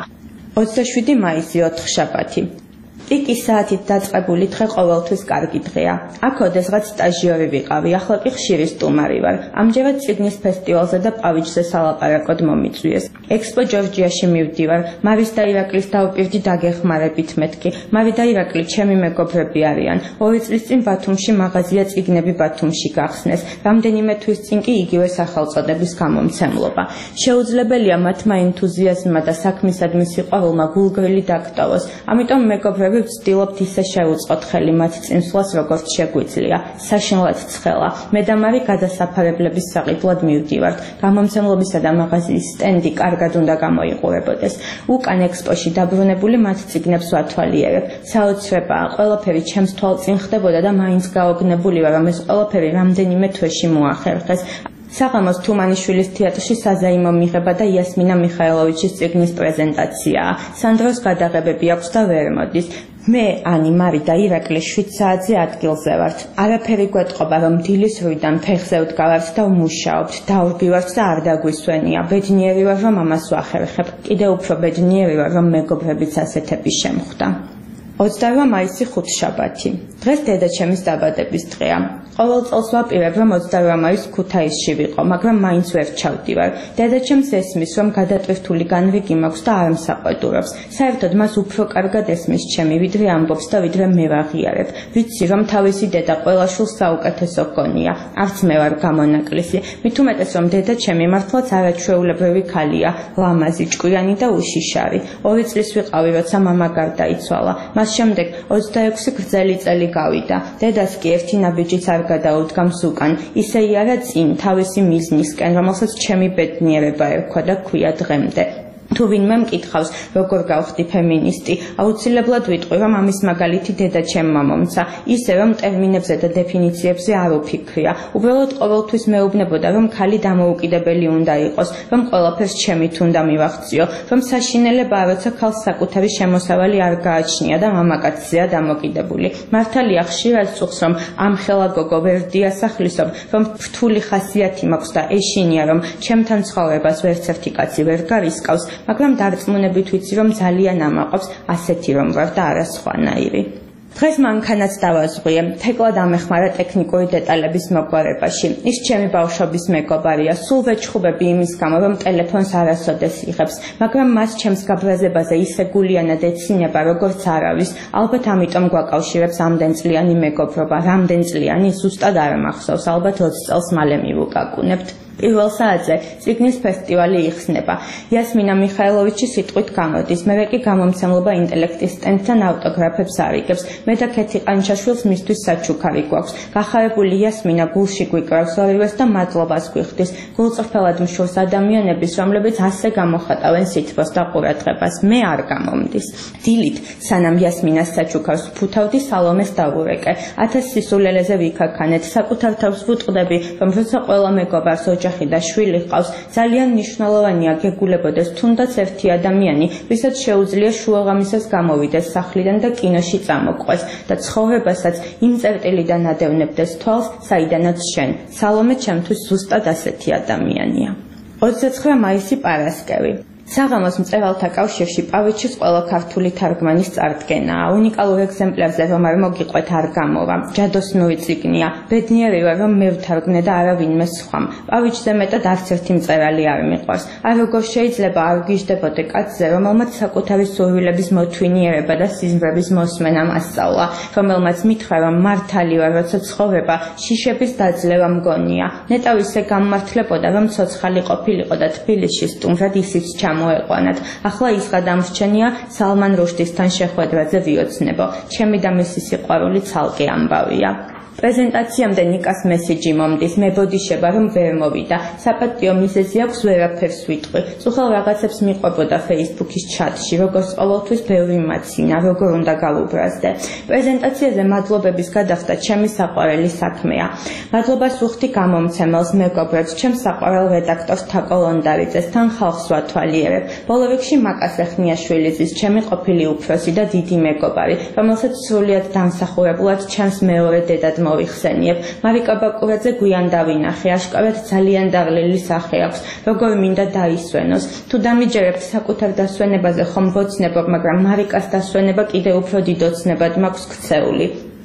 27 მაისი, ოთხშაბათი. პიკის საათით დაწყებული დღე ყოველთვის კარგი დღეა. აქ ოდესღაც სტაჟიორი ვიყავი, ახლა კი ხშირი სტუმარი ვარ. ამჯერად წიგნის ფესტივალზე და პავიჩზე სალაპარაკოდ მომიწვიეს. ექსპო ჯორჯიაში მივდივარ. მარის და ირაკლის დავპირდი დაგეხმარებით მეთქი. მარი და ირაკლი ჩემი მეგობრები არიან. 2 წლის წინ ბათუმში მაღაზია წიგნები ბათუმში გახსნეს. რამდენიმე თვის წინ კი იგივე სახელწოდების გამომცემლობა. შეუძლებელია მათმა ენთუზიაზმმა და საქმისადმი სიყვარულმა გულგრილი დაგტოვოს. ამიტომ მეგობრები ვცდილობთ ისე შევუწყოთ ხელი მათ წინსვლას, როგორც შეგვიძლია. საშინლად ცხელა. მე და მარი გადასაფარებლების საყიდლად მივდივართ. გამომცემლობისა და მაღაზიის სტენდი კარგად უნდა გამოიყურებოდეს. უკან ექსპოში დაბრუნებული მათ წიგნებს ვათვალიერებ. საოცრებაა, ყველაფერი ჩემს თვალწინ ხდებოდა და მაინც გაოგნებული ვარ, რომ ეს ყველაფერი რამდენიმე თვეში მოახერხეს. საღამოს თუმანიშვილის თეატრში საზაიმო მიღება და იასმინა მიხაილოვიჩის წიგნის პრეზენტაციაა. სანდროს გადაღებები აქვს და ვერ მოდის. მე, ანი, მარი და ირაკლი 7 საათზე ადგილზე ვართ. არაფერი გვეტყობა, რომ დილის 8-დან ფეხზე ვდგავართ და ვმუშაობთ. დავრბივართ და არ დაგვისვენია. ბედნიერი ვარ, რომ ამას ვახერხებ. კიდევ უფრო ბედნიერი ვარ, რომ მეგობრებიც ასეთები შემხვდა. 28 მაისი ხუთშაბათი. დღეს დედაჩემის დაბადების დღეა. ყოველ წელს ვაპირებ, რომ 28 მაისს ქუთაისში ვიყო, მაგრამ მაინც ვერ ჩავდივარ. დედაჩემს ესმის, რომ გადატვირთული განრიგი მაქვს და არ მსაყვედურობს. საერთოდ მას უფრო კარგად ესმის ჩემი, ვიდრე ამბობს და ვიდრე მე ვაღიარებ. ვიცი, რომ თავისი დედა ყველა შულს საუკეთესო გონია. არც მე ვარ გამონაკლისი. მით უმეტეს, რომ დედაჩემი მართლაც არაჩვეულებრივი ქალია, ლამაზი, ჭკვიანი და უშიშარი. 2 წლის ვიყავი, როცა მამა გარდაიცვალა. მას შემდეგ 26 გრძელი წელი გავიდა. დედას კი ერთი ნაბიჯიც არ გადაუდგამს უკან, ისე იარა წინ თავისი მიზნისკენ, რომელსაც ჩემი ბედნიერება ერქვა და ქვია დღემდე. თუ ვინმე მკითხავს, როგორ გავხდი ფემინისტი, აუცილებლად ვიტყვი, რომ ამის მაგალითი დედაჩემმა მომცა, ისე რომ ტერმინებზე და დეფინიციებზე არ უფიქრია. უბრალოდ ყოველთვის მეუბნებოდა, რომ ქალი დამოუკიდებელი უნდა იყოს, რომ ყველაფერს ჩემით უნდა მივახციო, რომ საშინელებაა, როცა ქალს საკუთარი შემოსავალი არ გააჩნია და მამაკაცზეა დამოკიდებული. მართალია ხშირად სუხს, რომ ამ ხელა გოგო ვერ დიასახლისობ, რომ რთული ხასიათი მაქვს და ეშინია, რომ ჩემთან ცხოვრებას ვერც ერთი კაცი ვერ გარისკავს. მაგრამ დარწმუნებით ვიცი, რომ ძალიან ამაყობს ასეთი რომ ვარ და არა სხვანაირი. დღეს მანქანაც დავაზღვიე. თეკლა დამეხმარა ტექნიკური დეტალების მოგვარებაში. ის ჩემი ბავშვობის მეგობარია. სულ ვეჩხუბები იმის გამო, რომ ტელეფონს არასოდეს იღებს, მაგრამ მას ჩემს გაბრაზებაზე ისე გულიანად ეცინება, როგორც არავის. ალბათ ამიტომ გვაკავშირებს ამდენწლიანი მეგობრობა. რამდენწლიანი ზუსტად არ მახსოვს. ალბათ 20 წელს მალე მივუკაკუნებთ. პირველ საათზე წიგნის ფესტივალი იხსნება. იასმინა მიხაილოვიჩი სიტყვით გამოდის. მე კი გამომცემლობა ინტელექტის სტენდთან ავტოგრაფებს არიგებს. მე და ქეთი ყანჩაშვილს მისთვის საჩუქარი გვაქვს. გახარებული იასმინა გულში გვიკრავს ორივეს და მადლობას გვიხდის. გულწრფელად მშურს ადამიანების, რომლებიც ასე გამოხატავენ სითბოს და ყურადღებას. მე არ გამომდის. დილით, სანამ იასმინას საჩუქარს ფუთავდი, სალომეს დავურეკე. 1000 სისულელეზე ვიქაქანეთ. საკუთარ თავს ვუტყდები, რომ როცა ყველა მეგობარს ოჯახი და შვილი ყავს, ძალიან მნიშვნელოვანია გეგულებოდეს თუნდაც ერთი ადამიანი, ვისაც შეუძლია შუაღამისას გამოვიდეს სახლიდან და კინოში წამოყვეს და ცხოვრებასაც იმ წერტილიდან ადევნებდეს თვალს, საიდანაც შენ. სალომე ჩემთვის ზუსტად ასეთი ადამიანია. 29 მაისი პარასკევი. საღამოს მწერალთა კავშირში პავიჩის ყველა ქართული თარგმანის წარდგენაა. უნიკალურ ეგზემპლარზე რომ არ მოგიყვეთ არ გამოვა. ჯადოსნური წიგნია. ბედნიერი ვარ, რომ მე ვთარგმნე და არავინმე სხვამ. პავიჩზე მეტად არც ერთი მწერალი არ მიყვარს. არ როგორ შეიძლება არ გიждდებოდე კაცზე, რომელმაც საკუთარი სურვილების მოთვინიერება და სიზმრების მოსმენა მასწავლა, რომელმაც მითხრა, რომ მართალი ვარ, როცა ცხოვრება შიშების დაძლევა მგონია. ნეტავ ისე გამმართლებოდა, რომ ცოცხალი ყოფილიყო და თბილისში სტუმრად ისიც მოეყვანათ. ახლა ის გადამრჩენია სალმან რუშდისთან შეხვედრაზე ვიოცნებო. ჩემი და მისი სიყვარული ცალკე ამბავია. პრეზენტაციამდე ნიკას მესიჯი მომდის, მებოდიშება რომ ვერ მოვიდა. საპატიო მიზეზი აქვს ვერაფერს ვიტყვი. წუხელ რაღაცებს მიყვებოდა Facebook-ის ჩატში, როგორც ყოველთვის ბევრი მაცინა, როგორ უნდა გავუბრაზდე. პრეზენტაციაზე მადლობების გადახდა ჩემი საყვარელი საქმეა. მადლობას ვუხდი გამომცემელს, მეგობრებს, ჩემს საყვარელ რედაქტორს თაკო ლონდარიძეს, თან ხალხს ვათვალიერებ. ბოლო რიგში მაკას ეხნიაშვილიძის, ჩემი ყოფილი უფროსი და დიდი მეგობარი, რომელსაც სრულიად დამსახურებულად ჩემს მეორე დედად მოვიხსენიებ. მარიკა ბაკურაძე გვიან დავინახე, აშკარად ძალიან დაღლილი სახე აქვს, როგორ მინდა დაისვენოს. თუ დამიჯერებთ საკუთარ დასვენებაზე ხომ ვოცნებობ, მაგრამ მარიკას დასვენება კიდევ უფრო დიდ ოცნებად მაქვს ქცეული.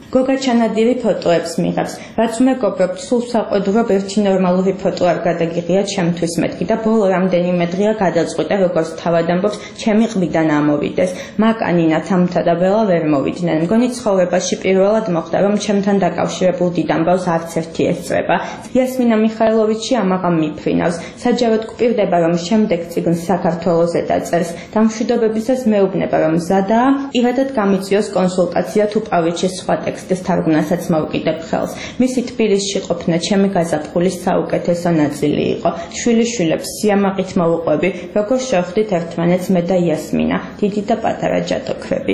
გოგა ჩანადირი ფოტოებს მიღებს, რაც მეგობრობ, სულ საყვედურობ ერთი ნორმალური ფოტო არ გადაგიღია ჩემთვის მეთქი და ბოლო რამდენიმე დღეა გადაწყვიტა როგორც თავად ამბობს, ჩემი ყბიდან ამოვიდეს. მაკანინა თამთა და ბელა ვერ მოვიდნენ. მგონი ცხოვრებაში პირველად მოხდა, რომ ჩემთან დაკავშირებულ დიდ ამბავს არც ერთი ესწრება. იასმინა მიხაილოვიჩი ამაღამ მიფრინავს. საჯაროდ გვპირდება, რომ შემდეგ წიგნს საქართველოზე დაწერს. დამშვიდობებისას მეუბნება, რომ მზადაა, პირადად გამიწვიოს კონსულტაცია თუ პავიჩის სხვა ტექსტის თარგმნასაც მოვკიდებ ხელს. მისი თბილისში ყოფნა ჩემი გაზაფხულის საუკეთესო ნაწილი იყო. შვილიშვილებს სიამაყით მოვუყვები, როგორ შევხვდით ერთმანეთს მე და იასმინა, დიდი და პატარა ჯადოქრები.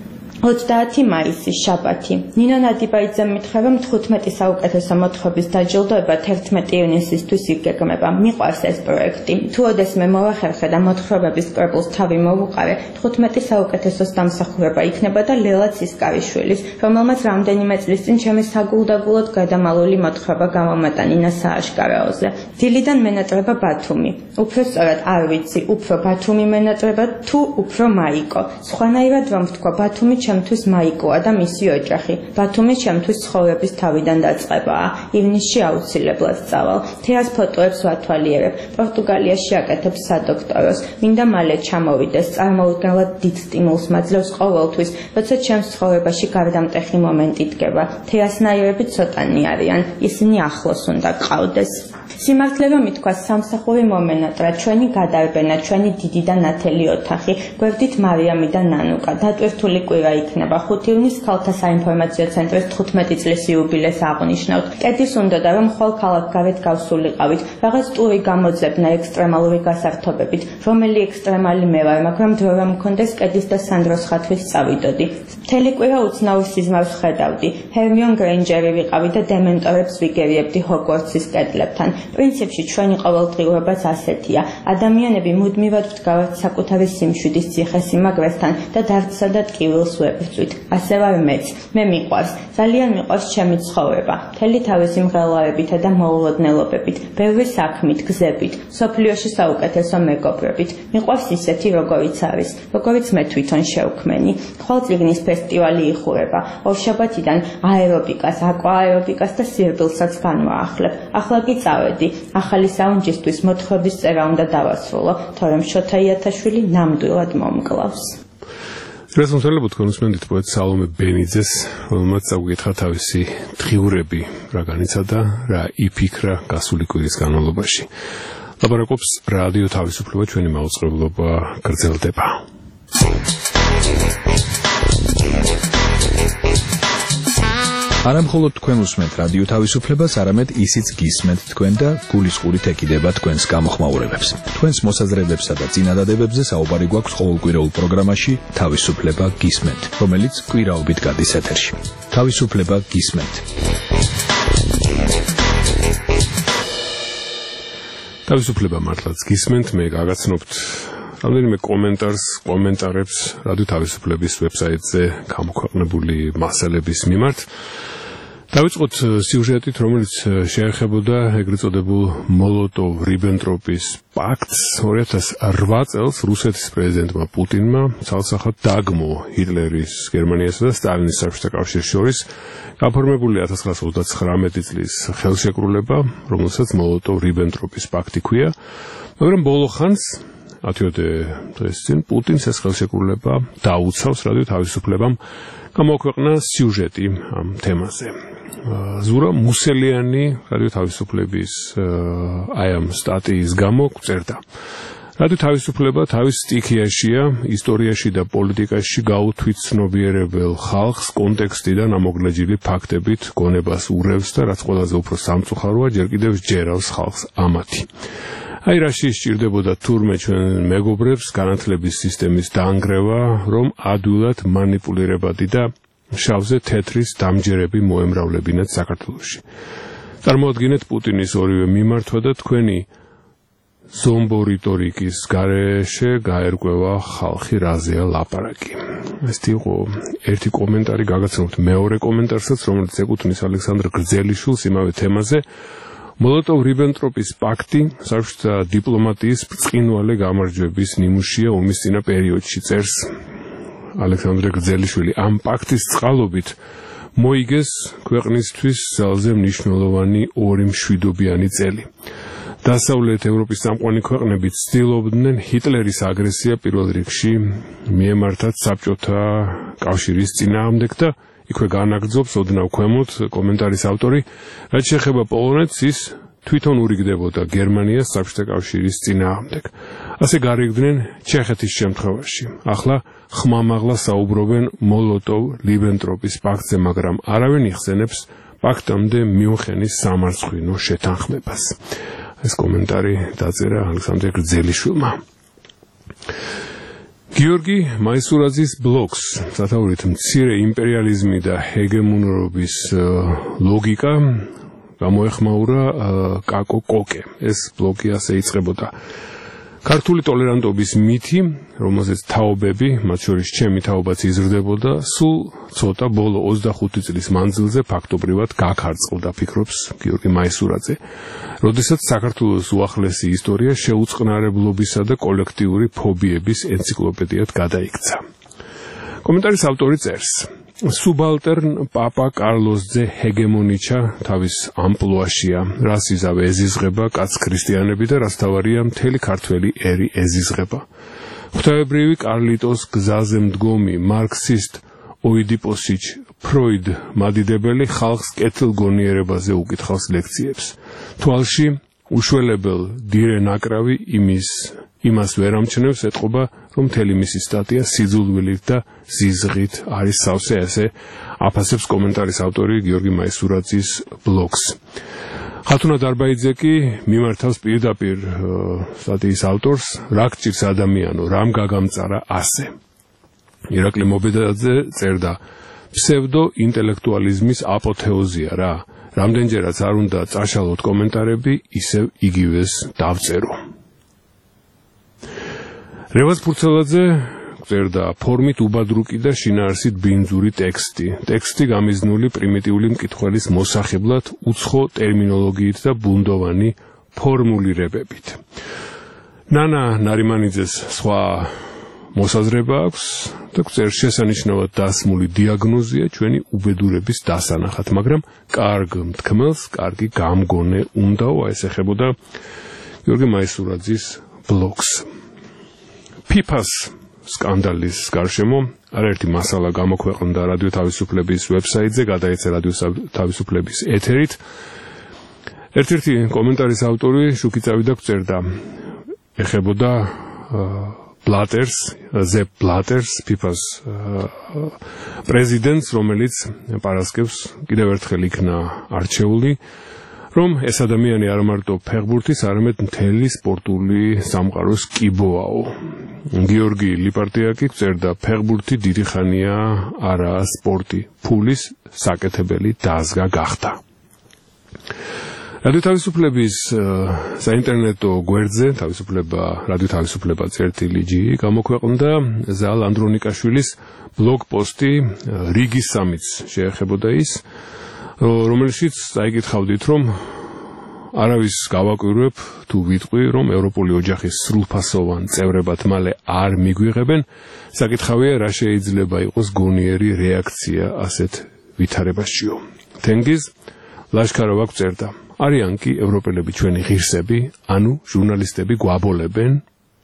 30 მაისი შაბათი. ნინო ნადიბაიძემ მითხრა, რომ 15 საუკეთესო მოთხრობის დაჯილდოება 11 ივნისისთვის იგეგმება. მიყვარს ეს პროექტი. თუ ოდესმე მოვახერხე და მოთხრობების კრებულს თავი მოვუყარე, 15 საუკეთესოს დამსახურება იქნება და ლელა ცისკარიშვილის, რომელმაც რამდენიმე წლის წინ ჩემი საგულდაგულოდ გადამალული მოთხრობა გამომატანინა სააშკარაოზე. დილიდან მენატრება ბათუმი. უფრო სწორად არ ვიცი, უფრო ბათუმი მენატრება თუ უფრო მაიკო. სხვანაირად რომ ვთქვა, ბათუმი ჩემთვის მაიკოა და მისი ოჯახი. ბათუმი ჩემთვის ცხოვრების თავიდან დაწყებაა. ივნისში აუცილებლად წავალ. თეას ფოტოებს ვათვალიერებ. პორტუგალიაში აკეთებ სადოქტოროს. მინდა მალე ჩამოვიდეს. წარმოუდგენლად დიდ სტიმულს მაძლევს ყოველთვის, როცა ჩემს ცხოვრებაში გარდამტეხი მომენტი დგება. თეასნაირები ცოტანი არიან. ისინი ახლოს უნდა გყავდეს. სიმართლე რომ ითქვა, სამსახური მომენატრა, ჩვენი გადარბენა, ჩვენი დიდი და ნათელი ოთახი, გვერდით მარიამი და ნანუკა. დატვირთული კვირა იქნება. 5 ივნის ქალთა საინფორმაციო ცენტრის 15 წლის იუბილეს აღნიშნავთ. კეთის უნდოდა, რომ ხვალ ქალაქგარეთ გავსულიყავით. რაღაც ტური გამოძებნა ექსტრემალური გასართობებით. რომელი ექსტრემალი მე ვარ, მაგრამ დრო რომ მქონდეს კედის და სანდროს ხათვის წავიდოდი. მთელი კვირა უცნაურ სიზმარს ხედავდი. ჰერმიონ გრეინჯერი ვიყავი და დემენტორებს ვიგერიებდი ჰოგვორტსის კედლებთან. პრინციპში ჩვენი ყოველდღიურობაც ასეთია. ადამიანები მუდმივად ვდგავართ საკუთარი სიმშვიდის ციხესიმაგრესთან და დარდსა და ტკივილს ვებრძვით. ასე ვარ მეც. მე მიყვარს. ძალიან მიყვარს ჩემი ცხოვრება. მთელი თავისი მღელვარებითა და მოულოდნელობებით, ბევრი საქმით, გზებით, სოფლიოში საუკეთესო მეგობრებით. მიყვარს ისეთი, როგორიც არის, როგორიც მე თვითონ შევქმენი. ხვალ წიგნის ფესტივალი იხურება. ორშაბათიდან აერობიკას, აკვაერობიკას და სირბილსაც განვაახლებ. ახლა კი წავედი. ახალი საუნჯისთვის მოთხრობის წერა უნდა დავასრულო, თორემ შოთა იათაშვილი ნამდვილად მომკლავს. რესპონსაბილები თქვენ უსმენთ პოეტ სალომე ბენიძეს, რომელმაც წაგვიკითხა თავისი დღიურები, რა განიცადა, რა იფიქრა გასული კვირის განმავლობაში. ლაპარაკობს რადიო თავისუფლება, ჩვენი მაუწყებლობა გრძელდება. არამხოლოდ თქვენ უსმენთ რადიო თავისუფლებას, არამედ ისიც გისმენთ თქვენ და გულისყურით ეკიდება თქვენს გამოხმაურებებს. თქვენს მოსაზრებებსა და წინადადებებზე საუბარი გვაქვს ყოველკვირეულ პროგრამაში თავისუფლება გისმენთ, რომელიც კვირაობით გადის ეთერში. თავისუფლება გისმენთ. თავისუფლება მართლაც გისმენთ, მე გაგაცნობთ რამდენიმე კომენტარებს რადიო თავისუფლების ვებსაიტზე გამოქვეყნებული მასალების მიმართ. დავიწყოთ სიუჟეტით, რომელიც შეეხებოდა ეგრეთ წოდებულ მოლოტოვ-რიბენტროპის პაქტს. 2008 წელს რუსეთის პრეზიდენტმა პუტინმა ცალსახად დაგმო ჰიტლერის, გერმანიასა და სტალინის საბჭოთა კავშირის შორის გაფორმებული 1939 წლის ხელშეკრულება, რომელსაც მოლოტოვ-რიბენტროპის პაქტი ჰქვია, მაგრამ ბოლო ხანს 10 დღეს წინ პუტინს ეს ხელშეკრულება დაუცავს რადიო თავისუფლებამ. გამოაქვეყნა სიუჟეტი ამ თემაზე. ზურა მუსელიანი რადიო თავისუფლების აი ამ სტატიის გამო წერდა. რადიო თავისუფლება თავის სტიქიაშია, ისტორიაში და პოლიტიკაში გაუთვით ცნობიერებელ ხალხს კონტექსტიდან ამოგლეჯილი ფაქტებით გონებას ურევს და რაც ყველაზე უფრო სამწუხაროა, ჯერ კიდევ ჯერავს ხალხს ამათი. აი რაში სჭირდებოდა თურმე ჩვენ მეგობრებს განათლების სისტემის დაანგრევა, რომ ადვილად მანიპულირებადი და შავზე თეთრის დამჯერები მოემრავლებინათ საქართველოში. წარმოადგინეთ პუტინის ორივე მიმართვა და თქვენი ზომბორიტორიკის გარეშე გაერკვევა ხალხი რაზეა ლაპარაკი. ეს იყო ერთი კომენტარი, გაგაცნობთ მეორე კომენტარსაც, რომელიც ეკუთვნის ალექსანდრ გრძელიშვილს იმავე თემაზე. მოლოტოვ-რიბენტროპის პაქტი საბჭოთა დიპლომატიის ბრწყინვალე გამარჯვების ნიმუშია ომისწინა პერიოდში, წერს ალექსანდრე გრძელიშვილი. ამ პაქტის წყალობით მოიგეს ქვეყნისთვის ძალზე მნიშვნელოვანი ორი მშვიდობიანი წელი. დასავლეთ ევროპის წამყვანი ქვეყნები ცდილობდნენ ჰიტლერის აგრესია პირველ რიგში მიემართათ საბჭოთა კავშირის წინააღმდეგ და იქვე განაგრძობს ოდნავ ქვემოთ კომენტარის ავტორი, რაც შეეხება პოლონეთს, ის თვითონ ურიგდებოდა გერმანიას საბჭოთა კავშირის წინააღმდეგ. ასე გარიგდნენ ჩეხეთის შემთხვევაში. ახლა ხმამაღლა საუბრობენ მოლოტოვ-რიბენტროპის პაქტზე, მაგრამ არავინ იხსენებს პაქტამდე მიუნხენის სამარცხვინო შეთანხმებას. ეს კომენტარი დაწერა ალექსანდრე გრძელიშვილმა. გიორგი მაისურაძის ბლოგს სათაურით მცირე იმპერიალიზმი და ჰეგემონურობის ლოგიკა გამოეხმაურა კაკო კოკე. ეს ბლოგი ასე იწყებოდა. ქართული ტოლერანტობის მითი, რომელზეც თაობები, მათ შორის ჩემი თაობაც იზრდებოდა, სულ ცოტა ბოლო 25 წლის მანძილზე ფაქტობრივად გაქარწყლდა, ფიქრობს გიორგი მაისურაძე. როდესაც საქართველოს უახლესი ისტორია შეუწყნარებლობისა და კოლექტიური ფობიების ენციკლოპედიად გადაიქცა. კომენტარის ავტორი წერს: სუბალტერნ პაპა კარლოსძე ჰეგემონიჩა თავის ამპლუაშია, რას იზავ ეზიზღება კაც ქრისტიანები და რას თავარია მთელი ქართველი ერი ეზიზღება. ღვთაებრივი კარლიტოს გზაზე მდგომი მარქსისტ ოიდიპოსიჩ ფროიდ მადიდებელი ხალხს კეთილგონიერებაზე უკითხავს ლექციებს. თვალში უშველებელ დირე ნაკრავი იმას ვერ ამჩნევს, ეტყობა, რომ მთელი მისი სტატია სიძულვილით და ზიზღით არის სავსე, ასე აფასებს კომენტარის ავტორი გიორგი მაისურაძის ბლოგს. ხათუნა დარბაიძე კი მიმართავს პირდაპირ სტატიის ავტორს, რა გჭირს ადამიანო, რამ გაგამწარა ასე. ირაკლი მობედაძე წერდა: ფსევდო ინტელექტუალიზმის აპოთეოზია რა. რამდენჯერაც არ უნდა წაშალოთ კომენტარები, ისევ იგივეს დავწერო. რევაზ ფურცელაძე წერდა: ფორმით უბადრუკი და შინაარსით ბინძური ტექსტი. ტექსტი გამიზნული პრიმიტიული მკითხველის მოსახებლად უცხო ტერმინოლოგიით და ბუნდოვანი ფორმულირებებით. ნანა ნარიმანიძეს სხვა მოსაზრება აქვს და წერს: შესანიშნავად დასმული დიაგნოზია ჩვენი უბედურების დასანახად, მაგრამ კარგ მთქმელს კარგი გამგონე უნდაო, ეს ეხებოდა გიორგი მაისურაძის ბლოგს. ფიფას სკანდალის გარშემო არაერთი მასალა გამოქვეყნდა რადიო თავისუფლების ვებსაიტზე, გადაეცა რადიო თავისუფლების ეთერით. ერთ-ერთი კომენტარის ავტორი შუქიწავიდა წერდა, ეხებოდა ბლატერს, ზეპ ბლატერს, ფიფას პრეზიდენტს, რომელიც პარასკევს კიდევ ერთხელ იქნა არჩეული, რომ ეს ადამიანი არ მარტო ფეხბურთის, არამედ მთელი სპორტული სამყაროს კიბოაო. გიორგი ლიპარტიაკი წერდა: ფეხბურთი დიდი ხანია არაა სპორტი, ფულის საკეთებელი დაზგა გახდა. რადიო თავისუფლების საინტერნეტო გვერდზე რადიო თავისუფლება წერტილი.gi გამოქვეყნდა ზალ ანდრონიკაშვილის ბლოგ პოსტი რიგის სამიც შეეხებოდა ის, რომელშიც წაიკითხავდით, რომ არავის გავაკვირვებ თუ ვიტყვი, რომ ევროპული ოჯახის სრულფასოვან წევრებად მალე არ მიგვიღებენ, საკითხავია რა შეიძლება იყოს გონიერი რეაქცია ასეთ ვითარებაშიო. თენგიზ ლაშქაროვა წერდა: არიან კი ევროპელები ჩვენი ღირსები, ანუ ჟურნალისტები გვაბოლებენ?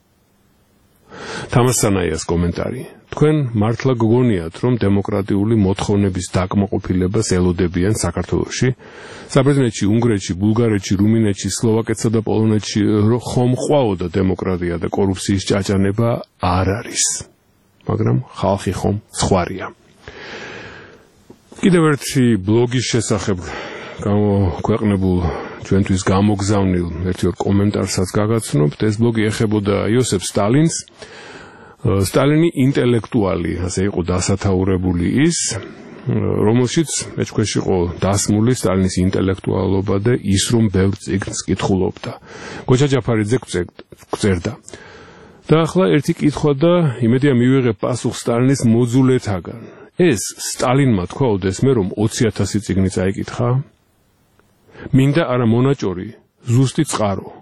თამასანაიას კომენტარი: თქვენ მართლა გგონიათ, რომ დემოკრატიული მოთხოვნების დაკმაყოფილებას ელოდებიან საქართველოში? საბერძნეთში, უნგრეთში, ბულგარეთში, რუმინეთში, სლოვაკეთსა და პოლონეთში ხომ ყვაოდა დემოკრატია და კორუფციის ჭაჭანება არ არის. მაგრამ ხალხი ხომ სხვარია. კიდევ ერთი ბლოგის შესახებ გამოქვეყნებულ ჩვენთვის გამოგზავნილ ერთი ორ კომენტარსაც გაგაცნობთ. ეს ბლოგი ეხებოდა იოსებ სტალინს. სტალინი ინტელექტუალი, ასე იყო დასათაურებული ის, რომელშიც ეჭქვეშ იყო დასმული სტალინის ინტელექტუალობა და ის, რომ ბევრ წიგნს კითხულობდა. გოჩა ჯაფარიძე წერდა: და ახლა ერთი კითხვა და იმედია მივიღებ პასუხს სტალინის მოძულეთაგან. ეს სტალინმა თქვა ოდესმე, რომ 20,000 წიგნი წაიკითხა? მინდა არა მონაჭორი, ზუსტი წყარო.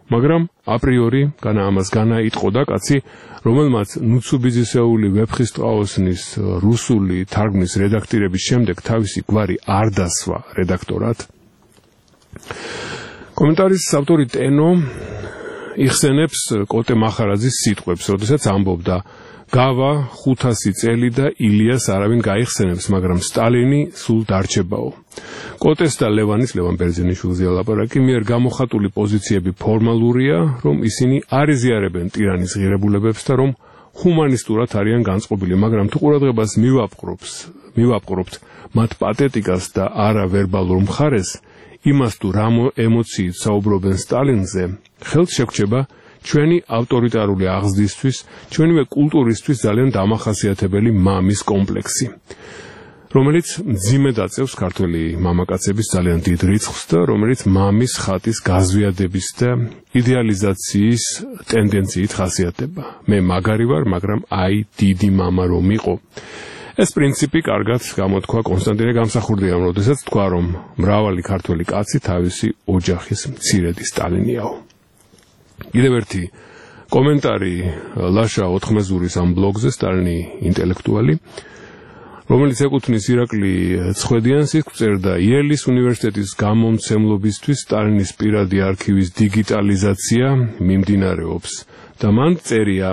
მაგრამ აპრიორი ამას განაიტყოდა კაცი, რომელმაც ნუცუბიძისეული ვეფხისტყაოსნის რუსული თარგმნის რედაქტირების შემდეგ თავისი გვარი არ დასვა რედაქტორად. კომენტარის ავტორი ტენო იხსენებს კოტე მახარაძის სიტყვებს, როდესაც ამბობდა გავა 500 წელი და ილიას არავინ გაიხსენებს, მაგრამ სტალინი სულ დარჩებაო. კოტეს და ლევან ბერძენიშვილის ლაპარაკი მიერ გამოხატული პოზიციები ფორმალურია, რომ ისინი არ იზიარებენ ტირანის ღირებულებებს და რომ ჰუმანისტურად არიან განწყობილი, მაგრამ თუ ყურადღებას მივაპყრობთ მათ პათეტიკას და არა ვერბალურ მხარეს, იმას თუ რა ემოციით საუბრობენ სტალინზე, ხელთ შეგვჭება ჩვენი ავტორიტარული აღზრდისთვის, ჩვენივე კულტურისთვის ძალიან დამახასიათებელი მამის კომპლექსი, რომელიც მძიმედ აწევს ქართველი მამაკაცების ძალიან დიდ რიცხვს და რომელიც მამის ხატის გაზვიადების და იდეალიზაციის ტენდენციით ხასიათდება. მე მაგარი ვარ, მაგრამ აი დიდი მამა რომ იყო. ეს პრინციპი კარგად გამოთქვა კონსტანტინე გამსახურდიამ, როდესაც თქვა, რომ მრავალი ქართველი კაცი თავისი ოჯახის მცირედი სტალინიაო. კიდევ ერთი კომენტარი ლაშა ოთხმეზურის ამ ბლოგზე, სტალინი ინტელექტუალი, რომელიც ეკუთვნის ირაკლი ცხვედიანს, ის წერდა იელის უნივერსიტეტის გამომცემლობისთვის სტალინის პირადი არქივის დიგიტალიზაცია მიმდინარეობს და მან წერია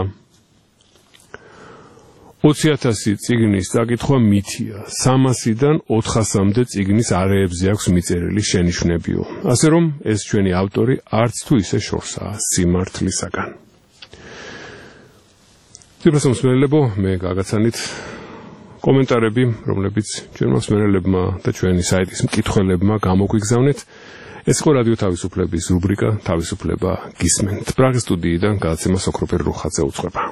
20,000 წიგნის წაკითხვა მითია, 300-დან 400-მდე წიგნის არეებზე აქვს მიწერილი შენიშვნებიო. ასე რომ ეს ჩვენი ავტორი არც თუ ისე შორსაა სიმართლისაგან. ძირფას მსმენელებო, მე გაგაცანით კომენტარები, რომლებიც ჩვენმა მსმენელებმა და ჩვენი საიტის მკითხველებმა გამოგვიგზავნეთ. ეს იყო რადიო თავისუფლების რუბრიკა თავისუფლება გისმენთ. პრაღის სტუდიიდან გადაცემა სოქროპერ რუხაძე უძღვება.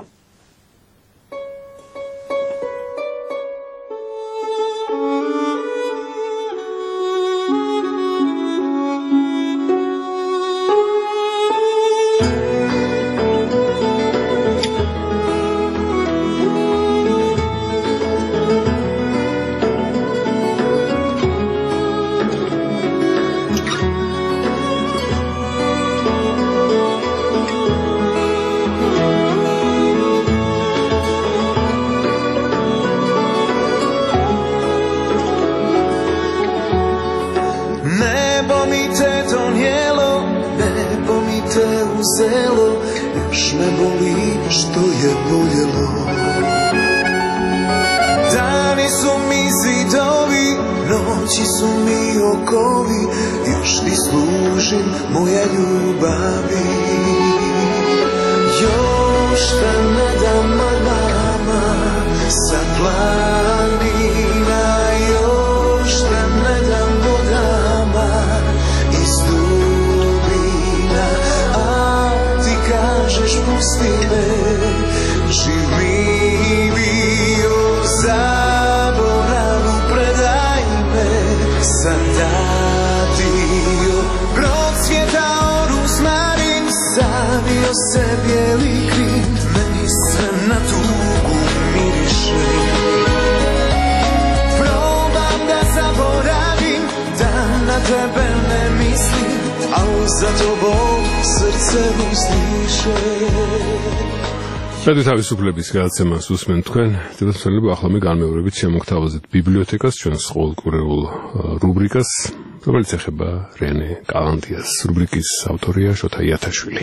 რადიო თავისუფლების გადაცემას უსმენთ თქვენ. ძირითადად ახლა მე განმეორებით შემოგთავაზეთ ბიბლიოთეკას, ჩვენს ყოველკვირეულ რუბრიკას, რომელიც ეხება რენე კალანდიას. რუბრიკის ავტორია შოთა იათაშვილი.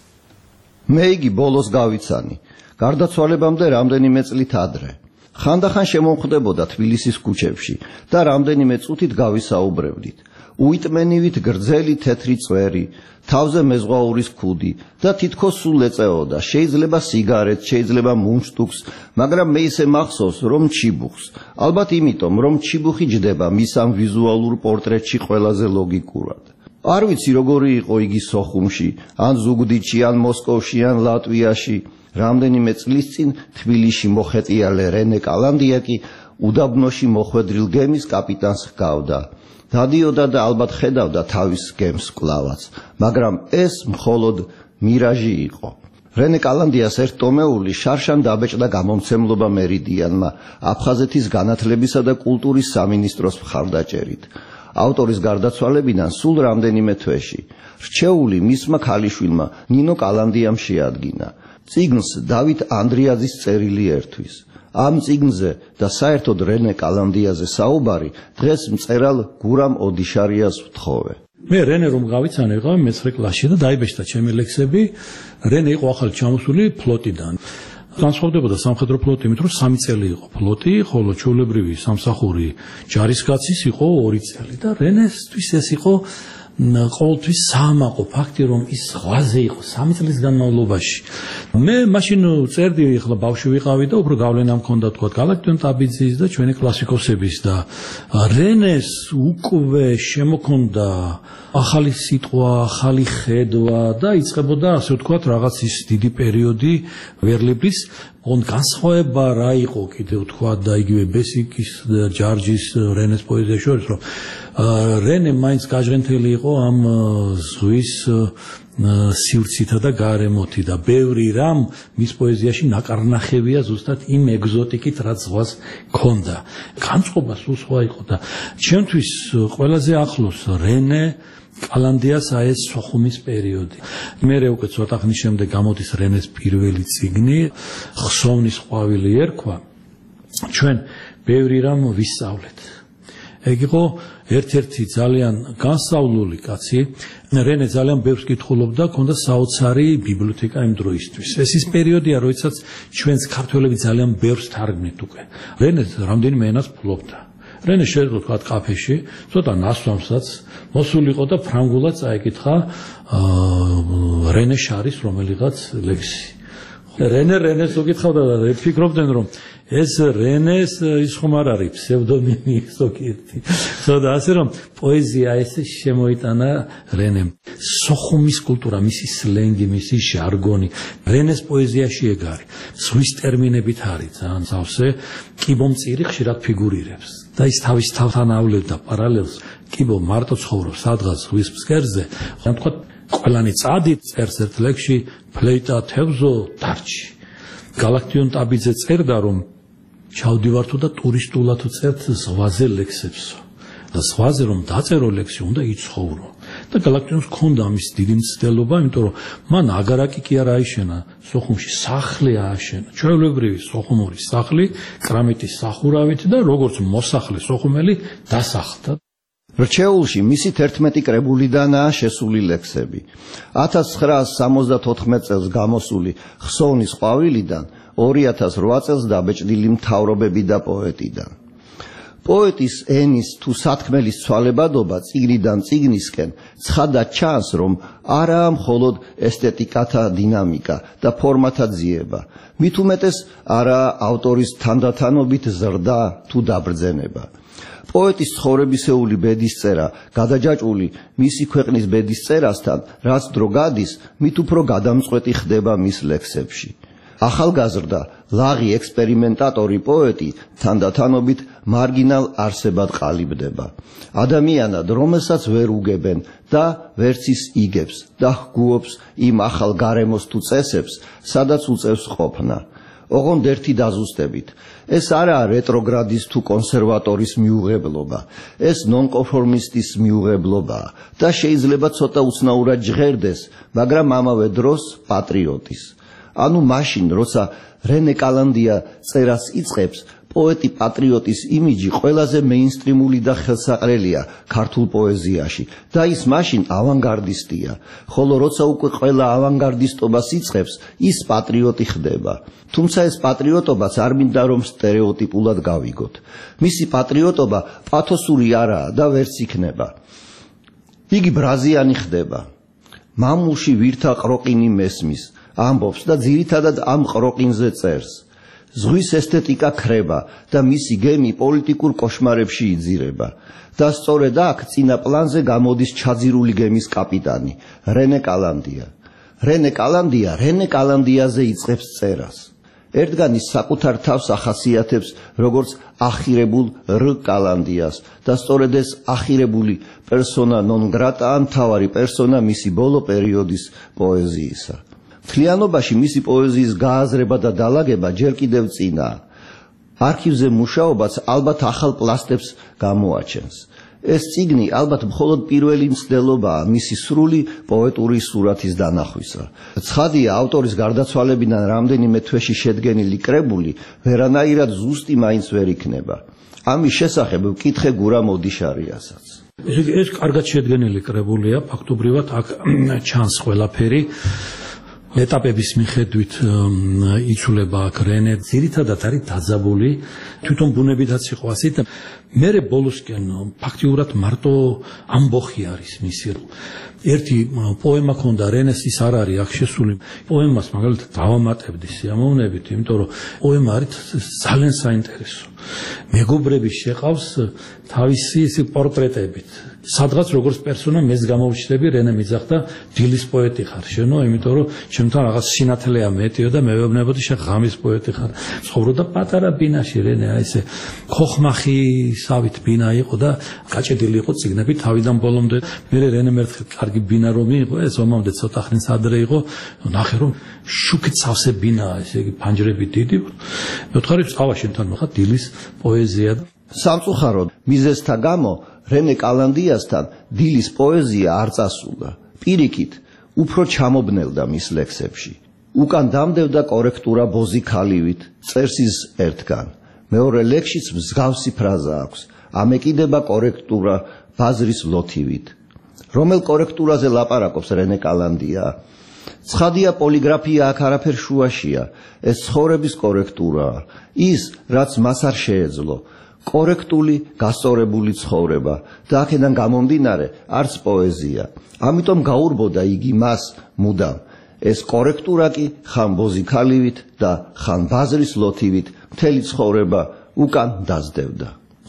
მე იგი ბოლოს გავიცანი. გარდაცვალებამდე რამდენიმე წლით ადრე. ხანდახან შემომხვდებოდა თბილისის ქუჩებში და რამდენიმე წუთით გავისაუბრებდით. უიტმენივით გრძელი თეთრი წვერი, თავზე მეზღვაურის ქუდი და თითქოს სულ ეწეოდა, შეიძლება სიგარეტს, შეიძლება მუნჯტუქს, მაგრამ მე ისე მახსოვს, რომ ჩიბუხს. ალბათ იმიტომ, რომ ჩიბუხი ჯდება მის ამ ვიზუალურ პორტრეტში ყველაზე ლოგიკურად. არ ვიცი როგორი იყო იგი სოხუმში, ან ზუგდიდში, ან მოსკოვში, ან ლატვიაში. რამდენიმე წლის წინ თბილისში მოხეტიალე რენე კალანდია კი უდაბნოში მოხვედრილ გემის კაპიტანს ჰგავდა. დადიოდა და ალბათ ხედავდა თავის გემს კლავაც, მაგრამ ეს მხოლოდ მირაჟი იყო. რენე კალანდიას ერთტომეული შარშან დაბეჭდა გამომცემლობა მერიდიანმა აფხაზეთის განათლებისა და კულტურის სამინისტროს მხარდაჭერით. ავტორის გარდაცვალებიდან სულ რამდენიმე თვეში. რჩეული მისმა ქალიშვილმა ნინო კალანდიამ შეადგინა. წიგნს დავით ანდრიაძის წერილი ერთვის. ამ წიგნზე და საერთოდ რენე კალანდიაზე საუბარი დღეს მწერალ გურამ ოდიშარიას ვთხოვე. მე რენე რომ გავიცანე ვიყავი მე-9 კლასში და დაიბეჭდა ჩემი ლექსები. რენე იყო ახალ ჩამოსული ფლოტიდან. განსხვავდებოდა სამხედრო ფლოტი იმით, რომ 3 წელი იყო ფლოტი, ხოლო ჩვეულებრივი სამსახური ჯარისკაცის იყო 2 წელი და რენესთვის ეს იყო ყოველთვის საამაყო ფაქტი, რომ ის ზღვაზე იყო 3 წლის განმავლობაში. მე მაშინ წერდი, ახლა ბავშვი ვიყავი და უფრო გავლენა მქონდა თქვა გალაქტიონ ტაბიძის და ჩვენი კლასიკოსების და რენეს უკვე შემოქონდა ახალი სიტყვა, ახალი ხედვა და იწყებოდა ასე ვთქვათ რაღაც ის დიდი პერიოდი ვერლებლის on განსხვავება რა იყო კიდე ვთქვათ და იგივე ბესიკის და ჯარჯის რენეს პოეზიაში შორის რომ რენე მაინც გაჟღენთელი იყო ამ ზღვის სივრცითა და გარემოთი და ბევრი რამ მის პოეზიაში ნაკარნახებია ზუსტად იმ ეგზოტიკით რაც ზღვას ქონდა. განწყობა სულ სხვა იყო და ჩემთვის ყველაზე ახლოს რენე კალანდიას აეს სოხუმის პერიოდი. მე უკვე ცოტა ხნის შემდეგ გამოდის რენეს პირველი წიგნი, ხსოვნის ყვავილი ერქვა. ჩვენ ბევრი რამ ვისწავლეთ. ეგ იყო ერთ-ერთი ძალიან განსწავლული კაცი. რენე ძალიან ბევრს კითხულობდა, ჰქონდა საოცარი ბიბლიოთეკა იმ დროისთვის. ეს ის პერიოდია, როდესაც ჩვენს ქართველები ძალიან ბევრს თარგმნით უკვე. რენე რამდენიმე ენას ფლობდა. რენე შეიძლება ვთქვათ კაფეში, ცოტა ნასვამსაც მოსულიყო და ფრანგულად წაიკითხა რენე შარის რომელიღაც ლექსი. რენეს უკითხავდა და ფიქრობდნენ რომ ეს რენეს ის ხომ არ არის ფსევდონიმი ზოგიერთი. და ასე რომ პოეზია ესე შემოიტანა რენემ. სოხუმის კულტურა, მისი სლენგი, მისი ჟარგონი, რენეს პოეზიაში ეგ არის. ზღვის ტერმინებით არის ძალიან სავსე, კიბომწირი ხშირად ფიგურირებს. და ის თავის თავთან ავლევდა პარალელს. კიბო მარტო ცხოვრობს სადღაც ზღვის ფსკერზე. ან თქვა ყველანი წადით წერს ერთ ლექსში ფლეიტა თევზო დარჩი. გალაქტიონ ტაბიძე წერდა რომ ჩავდივარ თუ და ტურისტულად წერთ ზღვაზე ლექსებსო. და ზღვაზე რომ დაწერო ლექსი უნდა იცხოვრო. და გალაქტიონს ჰქონდა ამის დიდი მცდელობა, იმიტომ რომ მან აგარაკი კი არ აიშენა, სოხუმში სახლი ააშენა. ჩვეულებრივი სოხუმური სახლი, კრამიტის სახურავით და როგორც მოსახლე სოხუმელი დასახლდა. რჩეულში მისი 11 კრებულიდანაა შესული ლექსები. 1974 წელს გამოსული ხსოვნის ყვავილიდან 2008 წელს დაბეჭდილი მთავრობები და პოეტიდან. პოეტის ენის თუ სათქმელის ცვალებადობა წიგნიდან წიგნისკენ ცხადად ჩანს, რომ არაა მხოლოდ ესთეტიკათა დინამიკა და ფორმათა ძიება, მით უმეტეს არაა ავტორის თანდათანობით ზრდა თუ დაბრძენება. პოეტის ცხოვრებისეული ბედისწერა გადაჯაჭვული მისი ქვეყნის ბედისწერასთან, რაც დრო გადის, მით უფრო გადამწყვეტი ხდება მის ლექსებში. ახალგაზრდა, ლაღი ექსპერიმენტატორი პოეტი თანდათანობით მარგინალ არსებად ყალიბდება. ადამიანად, რომელსაც ვერ უგებენ და ვერც ის იგებს და ჰგუობს იმ ახალ გარემოს თუ წესებს, სადაც უწევს ყოფნა. ოღონდ ერთი დაზუსტებით. ეს არაა რეტროგრადის თუ კონსერვატორის მიუღებლობა, ეს ნონკონფორმისტის მიუღებლობაა და შეიძლება ცოტა უცნაურად ჟღერდეს, მაგრამ ამავე დროს პატრიოტის. ანუ მაშინ, როცა რენე კალანდია წერას იწყებს, პოეტი პატრიოტის იმიჯი ყველაზე მეინსტრიმული და ხელსაყრელია ქართულ პოეზიაში და ის მაშინ ავანგარდისტია, ხოლო როცა უკვე ყველა ავანგარდისტობას იწყებს, ის პატრიოტი ხდება. თუმცა ეს პატრიოტობაც არ მინდა რომ სტერეოტიპულად გავიგოთ. მისი პატრიოტობა პათოსური არაა და ვერც იქნება. იგი ბრაზიანი ხდება. მამულში ვირთა ყროყინი მესმის, ამბობს და ძირითადად ამ ყროყინზე წერს. ზღვის ესთეტიკა ქრება და მისი გემი პოლიტიკურ კოშმარებში იძირება. და სწორედ აქ წინა პლანზე გამოდის ჩაძირული გემის კაპიტანი, რენე კალანდია. რენე კალანდიაზე იწყებს წერას. ერთგან ის საკუთარ თავს ახასიათებს როგორც ახირებულ რ კალანდიას და სწორედ ეს ახირებული პერსონა ნონ გრატაა მთავარი პერსონა მისი ბოლო პერიოდის პოეზიისა. მთლიანობაში მისი პოეზიის გააზრება და დალაგება ჯერ კიდევ წინაა. არქივზე მუშაობაც ალბათ ახალ პლასტებს გამოაჩენს. ეს წიგნი ალბათ მხოლოდ პირველი მცდელობაა მისი სრული პოეტური სურათის დანახვისა. ცხადია, ავტორის გარდაცვალებიდან რამდენიმე თვეში შედგენილი კრებული ვერანაირად ზუსტი მაინც ვერ იქნება. ამის შესახებ ვკითხე გურამ ოდიშარიასაც. ეს კარგად შედგენილი კრებულია, ფაქტობრივად აქ ჩანს ყველაფერი. ეტაპების მიხედვით იცვლება აქ რენე, ძირითადად არის დაძაბული, თვითონ ბუნებითაც იყო ასეთ. მერე ბოლოსკენ ფაქტიურად მარტო ამბოხი არის მისი. ერთი პოემა ქონდა რენეს, ის არ არის აქ შესული. პოემას მაგალითად დავამატებდი სიამოვნებით, იმიტომ რომ პოემა არის ძალიან საინტერესო. მეგობრები შეყავს თავისი პორტრეტებით. სადღაც როგორც პერსონა მეც გამოვჩნდები, რენე მიძახდა დილის პოეტი ხარ შენო, იმიტომ რომ ჩემთან რაღაც სინათლეა მეტიო და მე ვეუბნებოდი შენ ღამის პოეტი ხარ. ცხოვრობდა პატარა ბინაში რენე, აი ესე ხოხმახისავით ბინა იყო და გაჭედილი იყო წიგნები თავიდან ბოლომდე. მე რენე მერთხელ კარგი ბინა რომ იყო, ეს ომამდე ცოტა ხნის ადრე იყო, ნახე რომ შუქით სავსე ბინაა, ესე იგი ფანჯრები დიდი. მეთხარი წავა შენთან ხა დილის პოეზია. სამწუხაროდ მიზეზთა გამო რენე კალანდიასთან დილის პოეზია არ წასულა. პირიქით, უფრო ჩამობნელდა მის ლექსებში. უკან დამდევდა კორექტურა ბოზი ქალივით, წერს ის ერთგან. მეორე ლექსშიც მსგავსი ფრაზა აქვს. ამეკიდება კორექტურა ბაზრის ლოთივით. რომელ კორექტურაზე ლაპარაკობს რენე კალანდია? ცხადია, პოლიგრაფია აქ არაფერ შუაშია. ეს ცხოვრების კორექტურაა. ის, რაც მას არ შეეძლო. კორექტული, გასწორებული ცხოვრება და აქედან გამომდინარე არც პოეზია. ამიტომ გაურბოდა იგი მას მუდამ. ეს კორექტურა კი ხან ბოზი ქალივით და ხან ბაზრის ლოთივით მთელი ცხოვრება უკან დაძდევდა.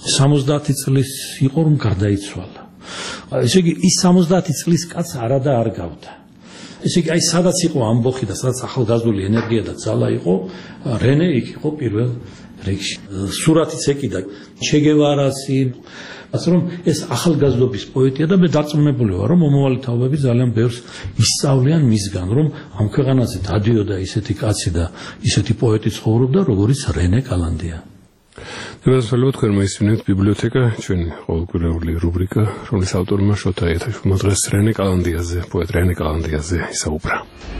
70 წლის იყო რომ გარდაიცვალა. ესე იგი ის 70 წლის კაცს არა და არ გავდა. ესე იგი აი სადაც იყო ამბოხი და სადაც ახალგაზრდული ენერგია და ძალა იყო, რენე იქ იყო პირველ რიგში. სურათიც ეკიდა ჩე გევარასი, ასე რომ ეს ახალგაზრდობის პოეტია და მე დარწმუნებული ვარ, რომ მომავალი თაობები ძალიან ბევრს ისწავლიან მისგან, რომ ამ ქვეყანაზე დადიოდა ისეთი კაცი და ისეთი პოეტი ცხოვრობდა, როგორც რენე კალანდია. დაბადებულიყო თქვენ მოისმინეთ ბიბლიოთეკა, ჩვენი ყოველკვირეული რუბრიკა, რომლის ავტორმა შოთა ეათაშვილმა დღეს რენე კალანდიაზე, პოეტ რენე კალანდიაზე ისაუბრა.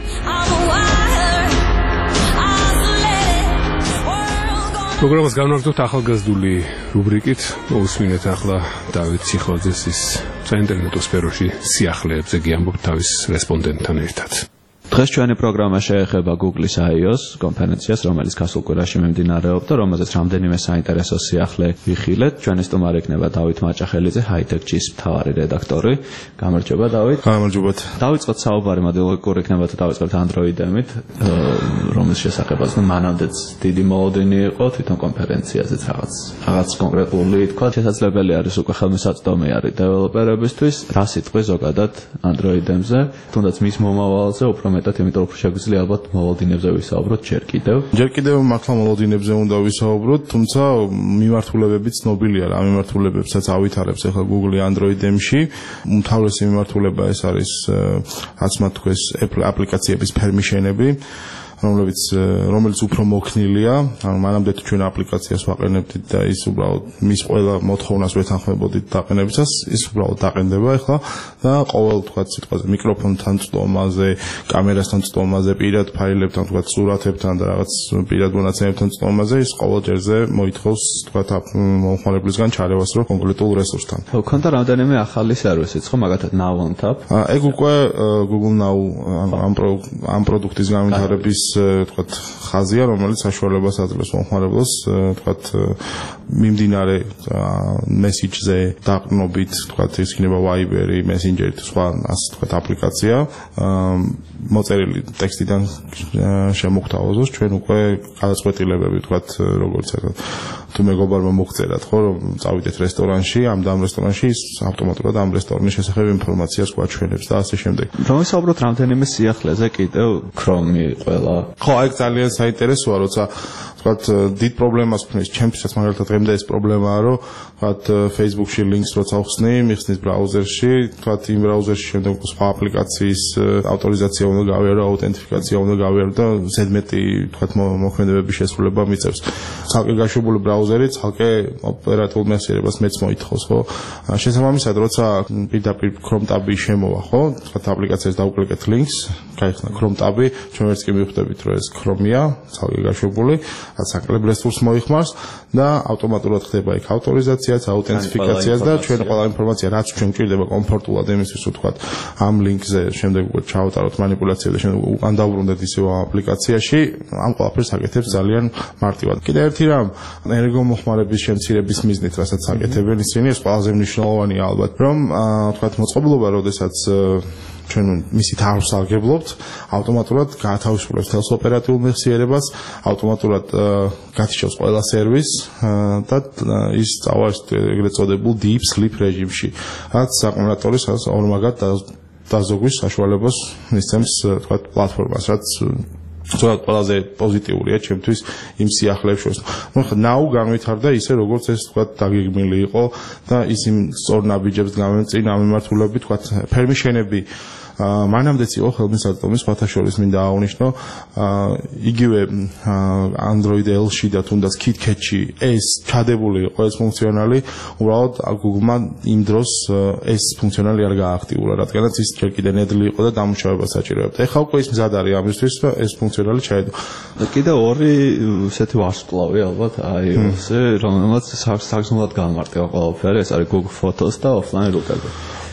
პროგრამას განვაგრძობთ ახალგაზრდული რუბრიკით. მოусმინეთ ახლა დავით ციხოძეს ის საინტერნეტო სფეროში სიახლეებზე გიამბობთ თავის რესპონდენტთან ერთად. დღეს ჩვენი პროგრამა შეეხება Google-ის iOS კონფერენციას, რომელიც გასულ კვირაში მიმდინარეობდა, რომელზეც რამდენიმე საინტერესო სიახლე ვიხილეთ. ჩვენი სტუმარი იქნება დავით მაჭახელიძე, Hightech-ის მთავარი რედაქტორი. გამარჯობა დავით. გამარჯობათ. დავიწყოთ საუბარი, მოდელიკურ იქნება თუ დავიწყოთ Android-ემით, რომლის შესახებაც მანამდეც დიდი მოლოდინი იყო თვითონ კონფერენციაზეც რაღაც კონკრეტული თქვა. შესაძლებელი არის უკვე ხელმისაწვდომი არის დეველოპერებისთვის, რა სიტყვის ზოგადად Android-ებზე, თუნდაც მის მომავალზე უფრო იმიტომ რომ შეგვიძლია ალბათ მოლოდინებზე ვისაუბროთ ჯერ კიდევ. ჯერ კიდევ მართლა მოლოდინებზე უნდა ვისაუბროთ, თუმცა მიმართულებები ცნობილია რა, მიმართულებებსაც ავითარებს ახლა Google Android-ში. უმთავრესი მიმართულება ეს არის რაც მათ თქვეს აპლიკაციების ფერმიშენები, რომელიც უფრო მოქნილია, ანუ მანამდე თუ ჩვენ აპლიკაციას ვაყენებდით და ის უბრალოდ მის ყველა მოთხოვნას ვეთანხმებოდით დაყენებისას, ის უბრალოდ დაყენდება ახლა და ყოველ თქვა სიტყვაზე მიკროფონთან წვდომაზე, კამერასთან წვდომაზე, პირად ფაილებთან, თქვა სურათებთან და რაღაც პირად მონაცემებთან წვდომაზე, ის ყოველ ჯერზე მოითხოვს თქვა მომხმარებლისგან ჩარევას რო კონკრეტულ რესურსთან. ქონდა რამდენიმე ახალი სერვისიც ხო, მაგათაც Now on Tap. ეგ უკვე Google Now ამ პროდუქტის განვითარების თქვათ ხაზია, რომელიც საშუალებას აძლევს მომხმარებლებს თქვათ მიმდინარე მესიჯზე დაყრდნობით, თქვათ ის იქნება Viber-ი, Messenger-ი, სხვა ასე თქვათ აპლიკაცია მოწერილი ტექსტიდან შემოგთავაზოს ჩვენ უკვე გადაწყვეტილებები თქვათ როგორც თუ მეგობარმა მოგწერათ ხო რომ წავიდეთ რესტორანში, ამ რესტორანში ის ავტომატურად ამ რესტორნის შესახებ ინფორმაციას გვაჩვენებს და ასე შემდეგ. რომ ვისაუბროთ რამდენიმე სიახლეზე კიდევ Chrome-ი ყველა. ხო, აი ძალიან საინტერესოა, როცა თქვათ დიდ პრობლემას ხნის, ჩემთვისაც მაგალითად დღემდე ეს პრობლემაა, რომ თქვათ Facebook-ში links როცა ვხსნი, მიხსნის ბრაუზერში, თქვათ იმ ბრაუზერში შემდეგ სხვა აპლიკაციის ავტორიზაცია უნდა გავიარო, აუთენტიფიკაცია უნდა გავიარო და ზედმეტი თქვათ მოქმედებების შესრულება მიწევს. ცალკე გაშვებული ბრაუზერი ცალკე ოპერატიულ მეხსიერებას მეც მოითხოვს, ხო? შესაბამისად, როცა პირდაპირ Chrome tab-ი შემოვა, ხო? თქვათ აპლიკაციას დავუკლიკეთ links, გაიხსნა Chrome tab-ი, ჩვენ ვერც კი მივხვდებით, რომ ეს Chrome-ია, ცალკე გაშვებული, რაც საკლებ რესურსს მოიხმარს და ავტომატურად ხდება იქ ავტორიზაციაც, აუთენტიფიკაციაც და ჩვენ ყველა ინფორმაცია, რაც ჩვენ გვჭირდება კომფორტულად იმისთვის, რომ თქვათ ამ ლინკზე შემდეგ უკვე ჩავატაროთ манипуляცია და შემდეგ უკან დავბრუნდეთ ისევ აპლიკაციაში, ამ ყველაფერს აკეთებს ძალიან მარტივად. კიდევ ერთი რამ, ენერგომოხმარების შემცირების მიზნით, რასაც აკეთებენ ისინი, ეს ყველაზე მნიშვნელოვანია ალბათ, რომ თქვათ მოწყობილობა, როდესაც ჩვენ მისი თავს აღგებლობთ, ავტომატურად გაათავისუფლებს თელს ოპერატიულ მეხსიერებას, ავტომატურად გათიშავს ყველა სერვისს და ის წავა ეგრეთ წოდებულ deep sleep რეჟიმში, რაც აკუმულატორის ორმაგად დაზოგვის საშუალებას მისცემს, თქვათ, პლატფორმას, რაც ზოგადად ყველაზე პოზიტიურია ჩემთვის იმ სიახლეებს შორის. ნაუ განვითარდა ისე, როგორც ეს თქვათ დაგეგმილი იყო და ის იმ სწორ ნაბიჯებს გამემწინა ამ მიმართულებით, თქვათ, ფერმიშენები მანამდეც იყო ხელმისაწვდომი, სხვათა შორის მინდა აღნიშნო, იგივე Android L-ში და თუნდაც KitKat-ში ეს ჩადებული იყო ეს ფუნქციონალი, უბრალოდ Google-მა იმ დროს ეს ფუნქციონალი არ გააქტიურა, რადგანაც ის ჯერ კიდევ ნედლი იყო და დამუშავება საჭიროებდა. ეხლა უკვე ის მზად არის ამისთვის, რომ ეს ფუნქციონალი ჩაედო. და კიდევ ორი ესეთი ვარსკვლავი ალბათ iOS-ზე, რომელმაც საგრძნობლად განმარტება ყველაფერი, ეს არის Google Photos და offline რუკები.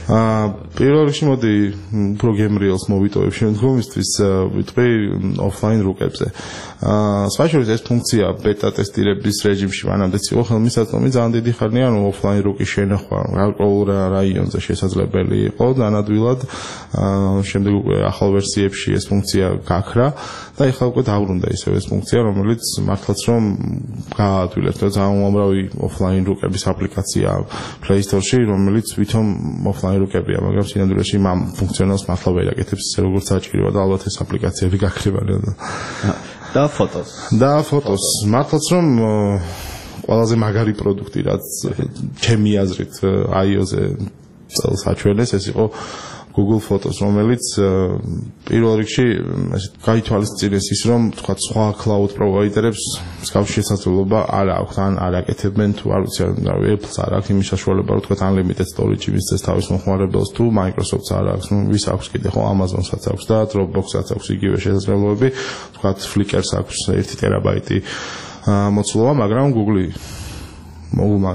პირველ რიგში მოდი უფრო გემრიელს მოვიტოვებ შემდგომისთვის ვიტყვი offline რუკებზე. სხვა შორის ეს ფუნქცია ბეტა ტესტირების რეჟიმში მანამდეც იყო ხელმისაწვდომი ძალიან დიდი ხანია, რომ offline რუკის შენახვა გარკვეულ რაიონზე შესაძლებელი იყო დანადვილად. შემდეგ უკვე ახალ ვერსიებში ეს ფუნქცია გაქრა და ეხლა უკვე დაბრუნდა ისევ ეს ფუნქცია, რომელიც მართლაც რომ გააადვილებს და ძალიან უამრავი offline რუკების აპლიკაცია Play Store-ში, რომელიც ვითომ offline რუკებია, მაგრამ სინამდვილეში ამ ფუნქციონალს მართლა ვერ აკეთებს ისე როგორც საჭიროა და ალბათ ეს აპლიკაციები გაქრებიან. და ფოტოს. და ფოტოს. მართლაც რომ ყველაზე მაგარი პროდუქტი, რაც ჩემი აზრით iOS-ზე წელს აჩვენეს, ეს იყო Google Photos, რომელიც პირველ რიგში გაითვალისწინეს ის, რომ თქვა სხვა cloud provider-ებს მსგავსი შესაძლებლობა არ აქვს, ან არ აკეთებენ თუ არ ვიცი, Apple-ს არ აქვს იმის საშუალება, რომ თქვა unlimited storage მისცეს თავის მოხმარებელს, თუ Microsoft-ს არ აქვს, ვის აქვს კიდე ხო Amazon-საც აქვს და Dropbox-საც აქვს იგივე შესაძლებლობები, თქვა Flickr-ს აქვს 1 ტერაბაიტი მოცულობა, მაგრამ Google-მა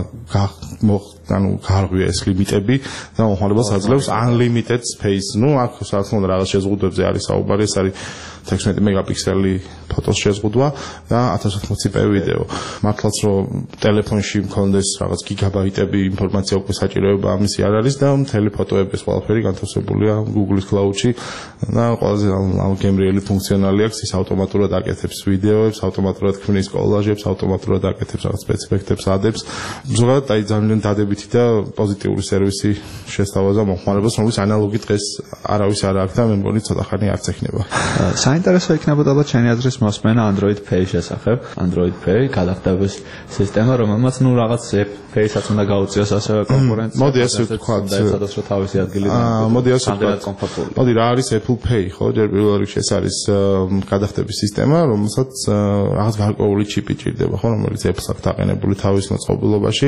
გარღვია ეს ლიმიტები და მოხმარებელს აძლევს unlimited space. აქ საერთოდ რაღაც შეზღუდვებზე არის საუბარი, ეს არის 16 მეგაპიქსელი ფოტოს შეზღუდვა და 1080p ვიდეო. მართლაც რომ ტელეფონში მქონდეს რაღაც გიგაბაიტები ინფორმაცია უკვე საჭიროება ამისი არ არის და მთელი ფოტოების ყველაფერი განთავსებულია Google-ის Cloud-ში და ყველაზე გემრიელი ფუნქციონალი აქვს, ის ავტომატურად აკეთებს ვიდეოებს, ავტომატურად ქმნის კოლაჟებს, ავტომატურად აკეთებს რაღაც სპეციფიქტებს, ადებს. ზოგადად აი ძალიან დადებითი და პოზიტიური სერვისი შესთავაზა მოხმარებელს, რომლის ანალოგი დღეს არავის არ აქვს და მე მგონი ცოტა ხანი არც ექნება. საინტერესო იქნებოდა ალბათ ჩემი აზრის მოსმენა Android Pay შესახებ. Android Pay გადახდების სისტემა, რომელმაც რაღაც Pay-საც უნდა გაუწიოს ასევე კონკურენცია. მოდი ასე ვთქვათ, სადაც რომ თავისი ადგილი მოდი ასე ვთქვათ. მოდი რა არის Apple Pay, ხო? ჯერ პირველ რიგში ეს არის გადახდების სისტემა, რომელსაც რაღაც გარკვეული ჩიპი ჭირდება, ხო, რომელიც Apple-ს აქვს დაყენებული თავის მოწყობილობაში.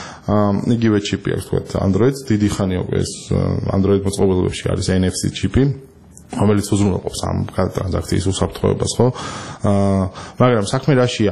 იგივე ჩიპი აქვს თქვათ Android-ს, დიდი ხანია უკვე ეს Android მოწყობილობებში არის NFC ჩიპი, რომელიც უზრუნველყოფს ამ ტრანზაქციის უსაფრთხოებას, ხო? მაგრამ საქმე რაშია?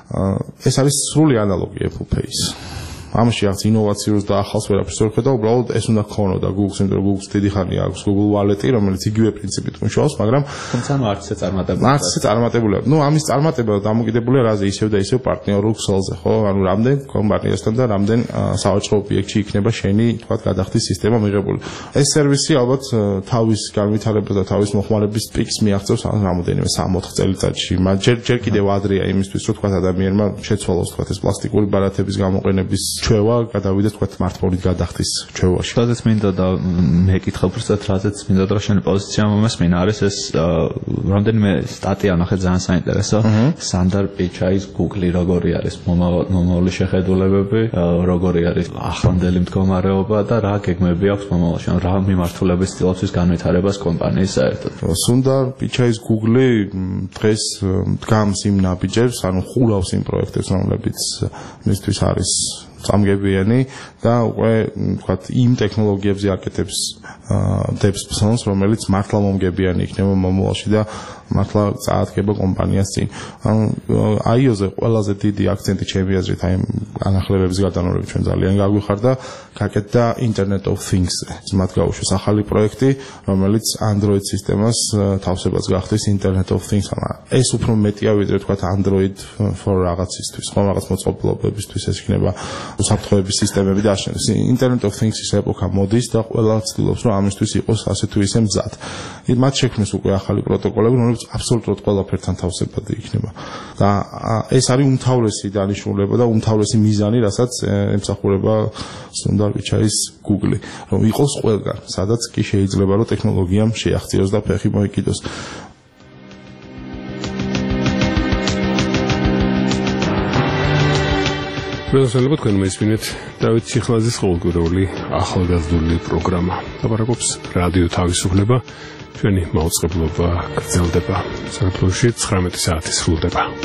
ეს არის სრული ანალოგი Apple Pay-ის. ამაში რაღაც ინოვაციურს და ახალს ვერაფერს ვერ ხედავ, უბრალოდ ეს უნდა ქონოდა Google-ს, იმიტომ რომ Google-ს დიდი ხანია აქვს Google Wallet-ი, რომელიც იგივე პრინციპით მუშაობს, მაგრამ თუმცა არც ისე წარმატებული. არც ისე წარმატებულია. ამის წარმატება დამოკიდებულია რაზე, ისევ და ისევ პარტნიორულ ქსელზე, ხო? რამდენ კომპანიასთან და რამდენ სავაჭრო ობიექტში იქნება შენი, თქვა, გადახდის სისტემა მიღებული. ეს სერვისი ალბათ თავის განვითარებას და თავის მოხმარების პიკს მიაღწევს რამოდენიმე 3-4 წელიწადში. ჯერ კიდევ ადრეა იმისთვის, რომ თქვა ადამიანმა შეცვალოს, თქვა, ეს პლასტიკური ბარათების გამოყენების ჩვევა გადავიდეს თქვა smartphone-ით გადახდის ჩვევაში. სადაც მინდა და მეკითხა უბრალოდ რაზეც მინდა და შენი პოზიცია მომასმინა არის ეს რამდენიმე სტატია ნახე ძალიან საინტერესო. სანდარ პიჩაის Google როგორი არის მომავალი შეხედულებები, როგორი არის ახლანდელი მდგომარეობა და რა გეგმები აქვს მომავალში, რა მიმართულების ცდილობს ის განვითარებას კომპანიის საერთოდ. სუნდარ პიჩაის Google დღეს დგამს იმ ნაბიჯებს, ანუ ხურავს იმ პროექტებს, რომლებიც მისთვის არის წამგებიანი და უკვე ვთქვათ იმ ტექნოლოგიებზე აკეთებს დებს ფსონს, რომელიც მართლა მომგებიანი იქნება მომავალში და მართლა წაადგება კომპანიას წინ. ანუ iOS-ზე ყველაზე დიდი აქცენტი ჩემი აზრით აი განახლებების გადანორმებით ჩვენ ძალიან გაგვიხარდა, გაკეთდა Internet of Things-ზე. მათ გაუშვეს ახალი პროექტი, რომელიც Android სისტემას თავსებას გახდის Internet of Things. ეს უფრო მეტია ვიდრე ვთქვათ Android for რაღაცისთვის, ხო რაღაც მოწყობილობებისთვის ეს იქნება უსაფრთხოების სისტემები და აშენებს. Internet of Things-ის ეპოქა მოდის და ყველა ცდილობს რომ ამისთვის იყოს ასე თუ ისე მზად. მათ შექმნეს უკვე ახალი პროტოკოლები, რომლებიც აბსოლუტურად ყველაფერთან თავსებადი იქნება. და ეს არის უმთავრესი დანიშნულება და უმთავრესი მიზანი, რასაც ემსახურება სუნდარ პიჩაის Google, რომ იყოს ყველგან, სადაც კი შეიძლება რომ ტექნოლოგიამ შეაღწიოს და ფეხი მოიკიდოს. მოგესალმებით თქვენ მისმინეთ დავით ციხლაძის ყოველკვირეული ახალგაზრდული პროგრამა. ლაპარაკობს რადიო თავისუფლება. ჩვენი მაუწყებლობა გრძელდება. საქართველოში 19 საათი სრულდება.